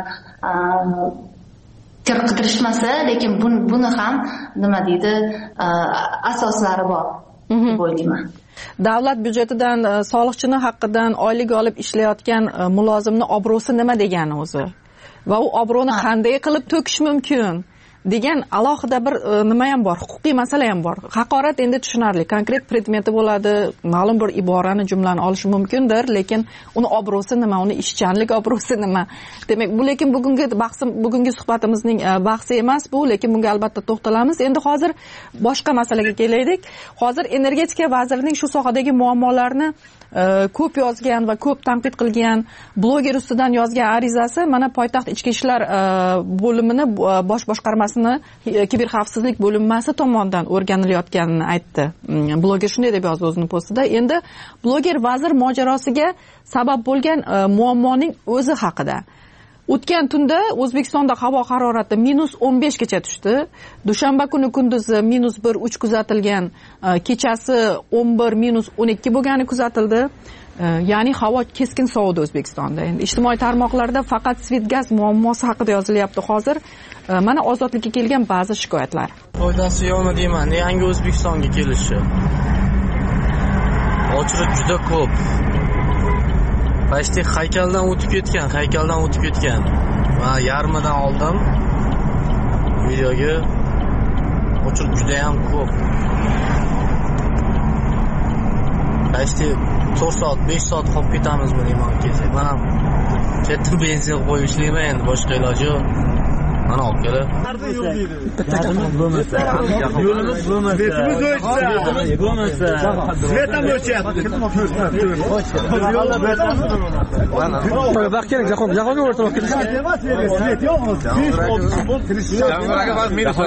[SPEAKER 24] kirqirishmasa, lekin buni ham nima deydi, asoslari bor deb o'ylayman.
[SPEAKER 2] Davlat byudjetidan soliqchini haqqidan oylik olib ishlayotgan mulozimni obro'si nima degani o'zi? Va u obro'ni qanday qilib to'kish mumkin degan alohida bir nima ham bor, huquqiy masala ham bor. Haqorat endi tushunarli, konkret predmeti bo'ladi, ma'lum bir iborani, jumlani olishi mumkindir, lekin uni obro'si nima, uni ishchanlik obro'si nima? Demak, bu lekin bugungi bahsim, bugungi suhbatimizning bahsi emas bu, lekin bunga albatta to'xtalamiz. Endi hozir boshqa masalaga kelaylik. Hozir energetika vazirining shu sohadagi muammolarni ko'p yozgan va ko'p tanqid qilgan bloger ustidan yozgan arizasi mana poytaxt ichki ishlar bo'limini bosh boshqarmasini kiber xavfsizlik bo'linmasi tomonidan o'rganilayotganini aytdi. Bloger shunday deb yozdi o'zining postida. Endi bloger vazir mojarosiga sabab bo'lgan muammoning o'zi haqida o'tgan tunda O'zbekistonda havo harorati minus o'n beshgacha tushdi. Dushanba kuni kunduzi minus bir uch kuzatilgan, kechasi o'n bir minus o'n ikki bo'lgani kuzatildi. Ya'ni havo keskin sovidi O'zbekistonda. Endi ijtimoiy tarmoqlarda faqat Svetgaz muammosi haqida yozilyapti hozir. Mana Ozodlikka kelgan ba'zi shikoyatlar.
[SPEAKER 9] Foydasi yo'qmi deyman, yangi O'zbekistonga kelishi. Ochlik juda ko'p. Pashti haykaldan o'tib ketgan, haykaldan o'tib ketgan. Va yarmidan oldim. Videoga ochlik juda ham ko'p. Pashti to'rt soat, besh soat qolib ketamizmi deyman kelsak. Men ham ketdim benzin qo'yib ishlayman, endi boshqa iloji yo'q. Mana olib kelib.
[SPEAKER 10] Bitta yo'limiz bo'lmasa, yo'limiz bo'lmasa, svetimiz o'chsa, bo'lmasa, svet ham o'chyapti. Mana vaqt kerak, jahon, jahonga o'rtoq kelish. Svet yo'qmi? Jahonga vaqt meni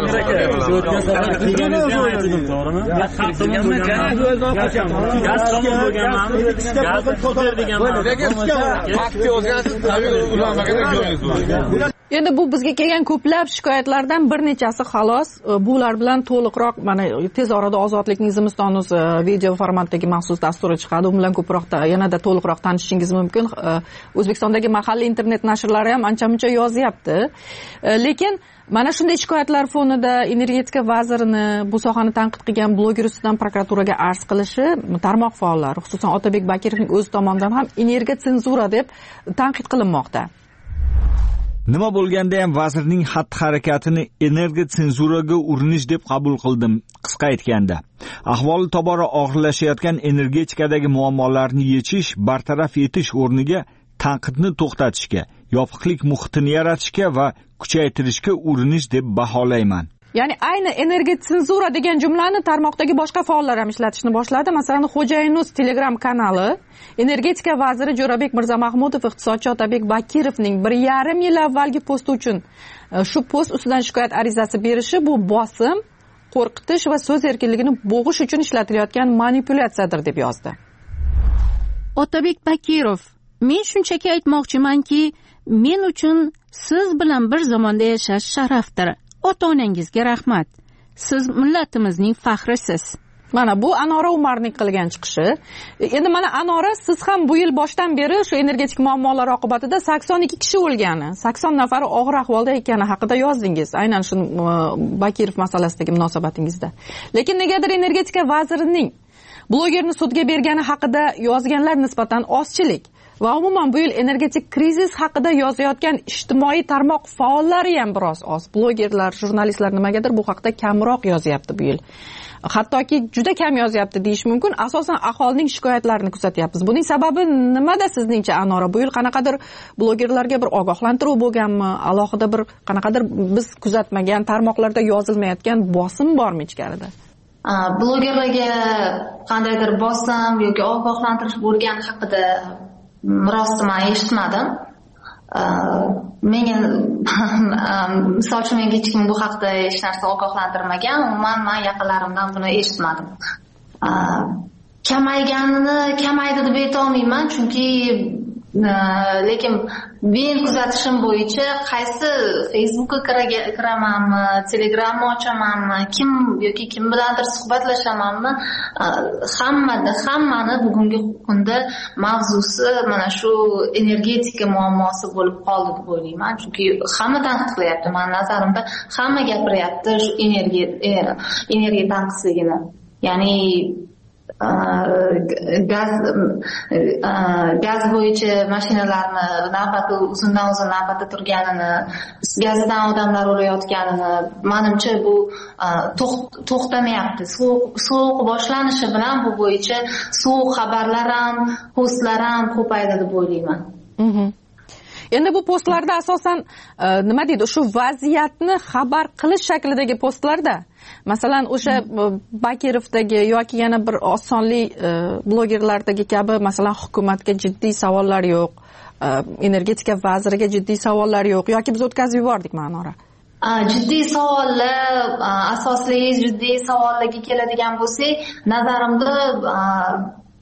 [SPEAKER 2] Endi bu bizga kelgan ko'plab shikoyatlardan bir nechasi xolos. Bular bilan to'liqroq mana tez orada Ozodlikning Zimiston.uz video formatdagi maxsus dasturi chiqadi. U bilan ko'proq yanada to'liqroq tanishishingiz mumkin. O'zbekistondagi mahalliy internet nashrlari ham ancha-muncha yozyapti. Lekin mana shunday shikoyatlar fonida energetika vazirini bu sohani tanqid qilgan bloger ustidan prokuraturaga arz qilishi tarmoq faollari, xususan Otabek Bakirovning o'zi tomonidan ham energiya senzura deb tanqid qilinmoqda.
[SPEAKER 8] Nima bo'lganda ham vazirning xatti-harakatini energiya senzuraga urinish deb qabul qildim. Qisqa aytganda, ahvoli tobora og'irlashayotgan energetikadagi muammolarni yechish, bartaraf etish o'rniga tanqidni to'xtatishga, yopiqlik muhitini yaratishga va kuchaytirishga urinish deb baholayman.
[SPEAKER 2] Ya'ni ayni energiya senzura degan jumlani tarmoqdagi boshqa faollar ham ishlatishni boshladi. Masalan, Xo'jayinuz Telegram kanali energetika vaziri Jo'rabek Mirzamahmudov iqtisodchi Otabek Bakirovning bir yarim yil avvalgi posti uchun shu post ustidan shikoyat arizasi berishi bu bosim, qo'rqitish va so'z erkinligini bo'g'ish uchun ishlatilayotgan manipulyatsiyadir deb yozdi.
[SPEAKER 5] Otabek Bakirov: "Men shunchaki aytmoqchimanki, men uchun siz bilan bir zamonda yashash sharafdir. Ota-onangizga rahmat. Siz millatimizning faxrisiz." Mana bu Anora Umarning qilgan chiqishi. Endi mana Anora, siz ham bu yil boshdan beri shu energetik muammolar oqibatida sakson ikki kishi o'lgani, sakson nafari og'ir ahvolda ekani haqida yozdingiz. Aynan shu Bakirov masalasidagi munosabatingizda. Lekin negadir energetika vazirining blogerni sudga bergani haqida yozganlar nisbatan ozchilik va umuman bu yil energetik krizis haqida yozayotgan ijtimoiy tarmoq faollari ham biroz oz. Blogerlar, jurnalistlar nimagadir bu haqida kamroq yozyapti bu yil. Hattoki juda kam yozyapti deyish mumkin. Asosan aholining shikoyatlarini kuzatyapmiz. Buning sababi nimada sizningcha Anora? Bu yil qanaqadir blogerlarga bir ogohlantiruv bo'lganmi? Alohida bir qanaqadir biz kuzatmagan tarmoqlarda yozilmayotgan bosim bormi ichkarida?
[SPEAKER 24] Blogerlarga qandaydir bosim yoki ogohlantirish bo'lgani haqida rosti men eshitmadim. Menga misol uchun menga hech kim bu haqda hech narsa ogohlantirmagan. Umuman men yaqinlarimdan buni eshitmadim. Kamayganini kamaydi deb ayta olmayman, chunki lekin men kuzatishim bo'yicha qaysi Facebookga kiramanmi, Telegramni ochamanmi, kim yoki kim bilandir suhbatlashamanmi, hammani hammani bugungi kunda mavzusi mana shu energetika muammosi bo'lib qoldi deb o'ylayman. Chunki hamma tanqid qilyapti. Men nazarimda hamma gapiryapti shu energiya energiya tanqisligini. Ya'ni gaz gaz bo'yicha mashinalarni navbati uzundan uzun navbatda turganini, gazidan odamlar o'layotganini, menimcha bu to'xtamayapti. Sovuq boshlanishi bilan bu bo'yicha sovuq xabarlar ham, postlar ham ko'paydi deb o'ylayman.
[SPEAKER 2] Endi bu postlarda asosan nima deydi, shu vaziyatni xabar qilish shaklidagi postlarda, masalan o'sha Bakirovdagi yoki yana bir osonli blogerlardagi kabi, masalan hukumatga jiddiy savollar yo'q, energetika vaziriga jiddiy savollar yo'q yoki biz o'tkazib yubordik Ma'nora.
[SPEAKER 24] Jiddiy savollar, asosli jiddiy savollarga keladigan bo'lsak, nazarimda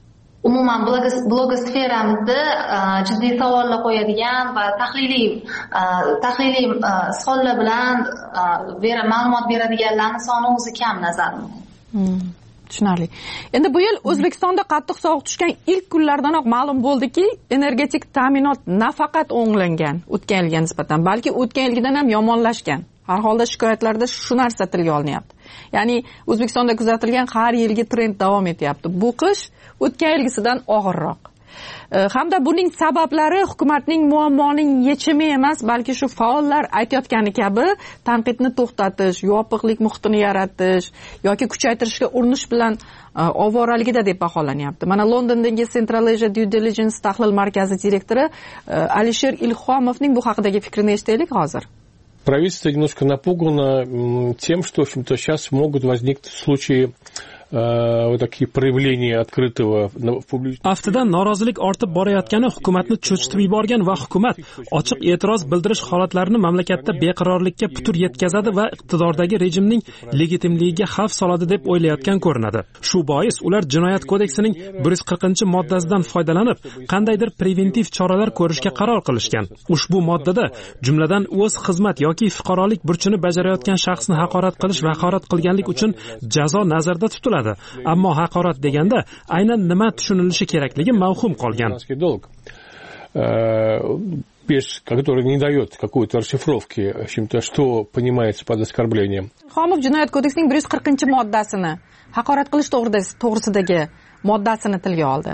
[SPEAKER 24] umuman blogosferamizda jiddiy savollar qo'yadigan va tahliliy tahliliy savollar bilan ma'lumot beradiganlarning soni o'zi kam nazarimda.
[SPEAKER 2] Tushunarli. Endi bu yil O'zbekistonda qattiq sovuq tushgan ilk kunlardanoq ma'lum bo'ldiki, energetik ta'minot nafaqat o'nglangan o'tgan yilga nisbatan, balki o'tgan yilgidan ham yomonlashgan. Har holda shikoyatlarda shu narsa tilga olinyapti. Ya'ni O'zbekistonda kuzatilgan har yilgi trend davom etyapti. Bu qish o'tgan yilgisidan og'irroq. Hamda buning sabablari hukumatning muammoning yechimi emas, balki shu faollar aytayotgani kabi tanqidni to'xtatish, yopiqlik muhitini yaratish yoki kuchaytirishga urinish bilan ovoraligida deb baholanyapti. Mana Londondagi Central Asia Due Diligence tahlil markazi direktori Alisher Ilhomovning bu haqidagi fikrini eshitaylik hozir.
[SPEAKER 6] Правительство немножко напугано тем, что, в общем-то, сейчас могут возникнуть случаи вот такие проявления открытого в публичном...
[SPEAKER 1] Aftidan norozilik ortib borayotgani hukumatni cho'chitib yuborgan va hukumat ochiq e'tiroz bildirish holatlarini mamlakatda beqarorlikka putur yetkazadi va iqtidordagi rejimning legitimligiga xavf soladi deb o'ylayotgan ko'rinadi. Shu bois ular jinoyat kodeksining bir yuz qirqinchi moddasidan foydalanib, qandaydir preventiv choralar ko'rishga qaror qilishgan. Ushbu moddada jumladan o'z xizmat yoki fuqarolik burchini bajarayotgan shaxsni haqorat qilish va haqorat qilganlik uchun jazo nazarda tutiladi. Ammo haqorat deganda aynan nima tushunilishi kerakligi mavhum qolgan.
[SPEAKER 6] Без, который не дает какой-то расшифровки, в общем-то, что понимается под оскорблением.
[SPEAKER 2] Xomov jinoyat kodeksining bir yuz qirqinchi moddasini, haqorat qilish to'g'risidagi moddasini tilga oldi.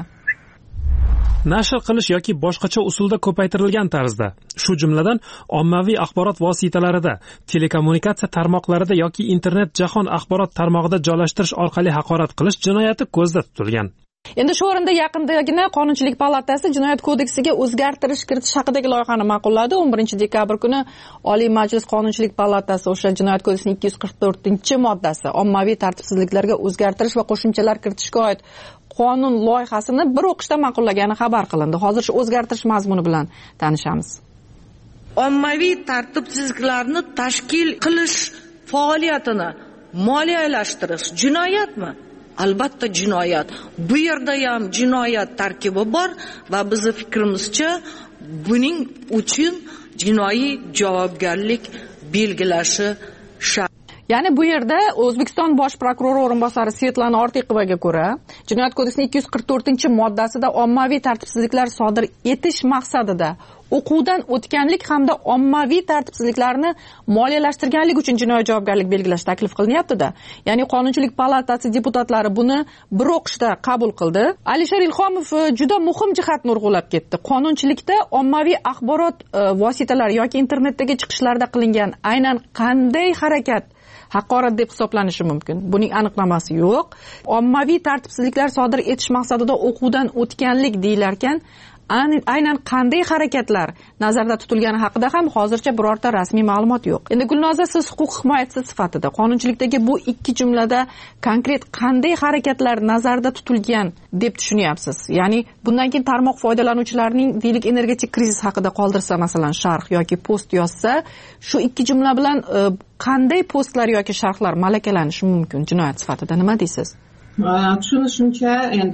[SPEAKER 1] Nashr qilish yoki boshqacha usulda ko'paytirilgan tarzda, shu jumladan ommaviy axborot vositalarida, telekommunikatsiya tarmoqlarida yoki internet jahon axborot tarmog'ida joylashtirish orqali haqorat qilish jinoyati ko'zda tutilgan.
[SPEAKER 2] Endi shu o'rinda yaqindagina Qonunchilik palatasi jinoyat kodeksiga o'zgartirish kiritish haqidagi loyihani ma'qulladi. o'n birinchi dekabr kuni Oliy Majlis Qonunchilik palatasi o'sha jinoyat kodeksining ikki yuz qirq to'rtinchi moddasi ommaviy tartibsizliklarga o'zgartirish va qo'shimchalar kiritishga oid qonun loyihasini bir o'qishda ma'qullagani xabar qilindi. Hozir shu o'zgartirish mazmuni bilan tanishamiz.
[SPEAKER 11] Ommaviy tartibsizliklarni tashkil qilish faoliyatini moliyalashtirish jinoyatmi? Albatta jinoyat. Bu yerda ham jinoyat tarkibi bor va bizning fikrimizcha buning uchun jinoiy javobgarlik belgilashi shart.
[SPEAKER 2] Ya'ni bu yerda O'zbekiston bosh prokurori o'rinbosari Svetlana Ortiqovaga ko'ra, jinoyat kodeksining ikki yuz qirq to'rtinchi moddasida ommaviy tartibsizliklar sodir etish maqsadida o'quvdan o'tganlik hamda ommaviy tartibsizliklarni moliyalashtirganlik uchun jinoiy javobgarlik belgilash taklif qilinyapti-da. Ya'ni Qonunchilik palatasi deputatlari buni bir o'qishda qabul qildi. Alisher Ilhomov juda muhim jihatni urg'ulab ketdi. Qonunchilikda ommaviy axborot vositalari yoki internetdagi chiqishlarda qilingan aynan qanday harakat haqorat deb hisoblanishi mumkin. Buning aniqlamasi yo'q. Ommaviy tartibsizliklar sodir etish maqsadida o'quvdan o'tganlik deyilarkan, aynan qanday harakatlar nazarda tutilgani haqida ham hozircha birorta rasmiy ma'lumot yo'q. Endi Gulnoza, siz huquq himoyachisi sifatida qonunchilikdagi bu ikki jumlada konkret qanday harakatlar nazarda tutilgan deb tushunyapsiz? Ya'ni bundan keyin tarmoq foydalanuvchilarining deylik energetik krizis haqida qoldirsa, masalan, sharh yoki post yozsa, shu ikki jumla bilan qanday postlar yoki sharhlar malakalanishi mumkin jinoyat sifatida? Nima deysiz?
[SPEAKER 21] Tushunishimcha, endi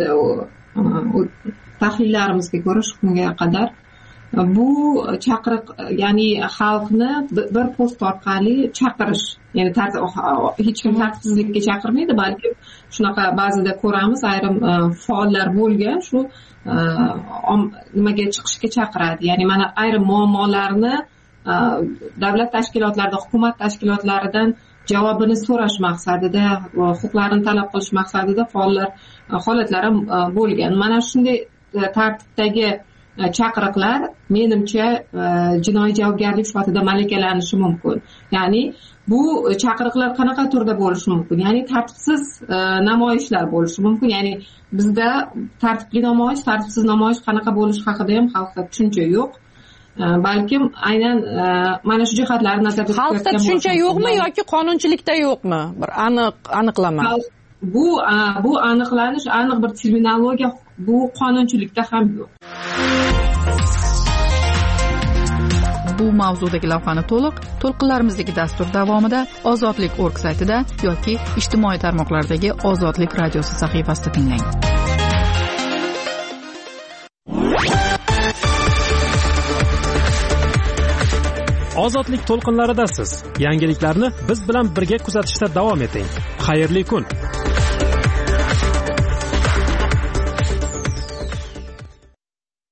[SPEAKER 21] tahlillarimizga ko'ra shu kunga qadar bu chaqiriq, ya'ni xalqni bir post orqali chaqirish, ya'ni hech kim tartibsizlikka chaqirmaydi, balki shunaqa ba'zida ko'ramiz, ayrim faollar bo'lgan shu nimaga chiqishga chaqiradi. Ya'ni mana ayrim muammolarni davlat tashkilotlarida, hukumat tashkilotlaridan javobini so'rash maqsadida, huquqlarini talab qilish maqsadida faollar holatlari bo'lgan. Mana shunday tartibdagi chaqiriqlar menimcha jinoiy javobgarlik sifatida malakalanishi mumkin. Ya'ni bu chaqiriqlar qanaqa turda bo'lishi mumkin? Ya'ni tartibsiz namoyishlar bo'lishi mumkin. Ya'ni bizda tartibli namoyish, tartibsiz namoyish qanaqa bo'lishi haqida ham xalqda tushuncha yo'q. Balkim aynan mana shu jihatlarni nazarda tutib
[SPEAKER 2] xalqda tushuncha yo'qmi yoki qonunchilikda yo'qmi? Bir aniq aniqlama.
[SPEAKER 21] Bu bu aniqlanish, aniq bir terminologiya bu qonunchilikda ham yo'q.
[SPEAKER 2] Bu mavzudagi lavhani to'liq to'lqinlarimizdagi dastur davomida ozodlik точка org saytida yoki ijtimoiy tarmoqlardagi Ozodlik radiosi sahifasida tinglang.
[SPEAKER 1] Ozodlik to'lqinlaridasiz. Yangiliklarni biz bilan birga kuzatishda davom eting. Xayrli kun.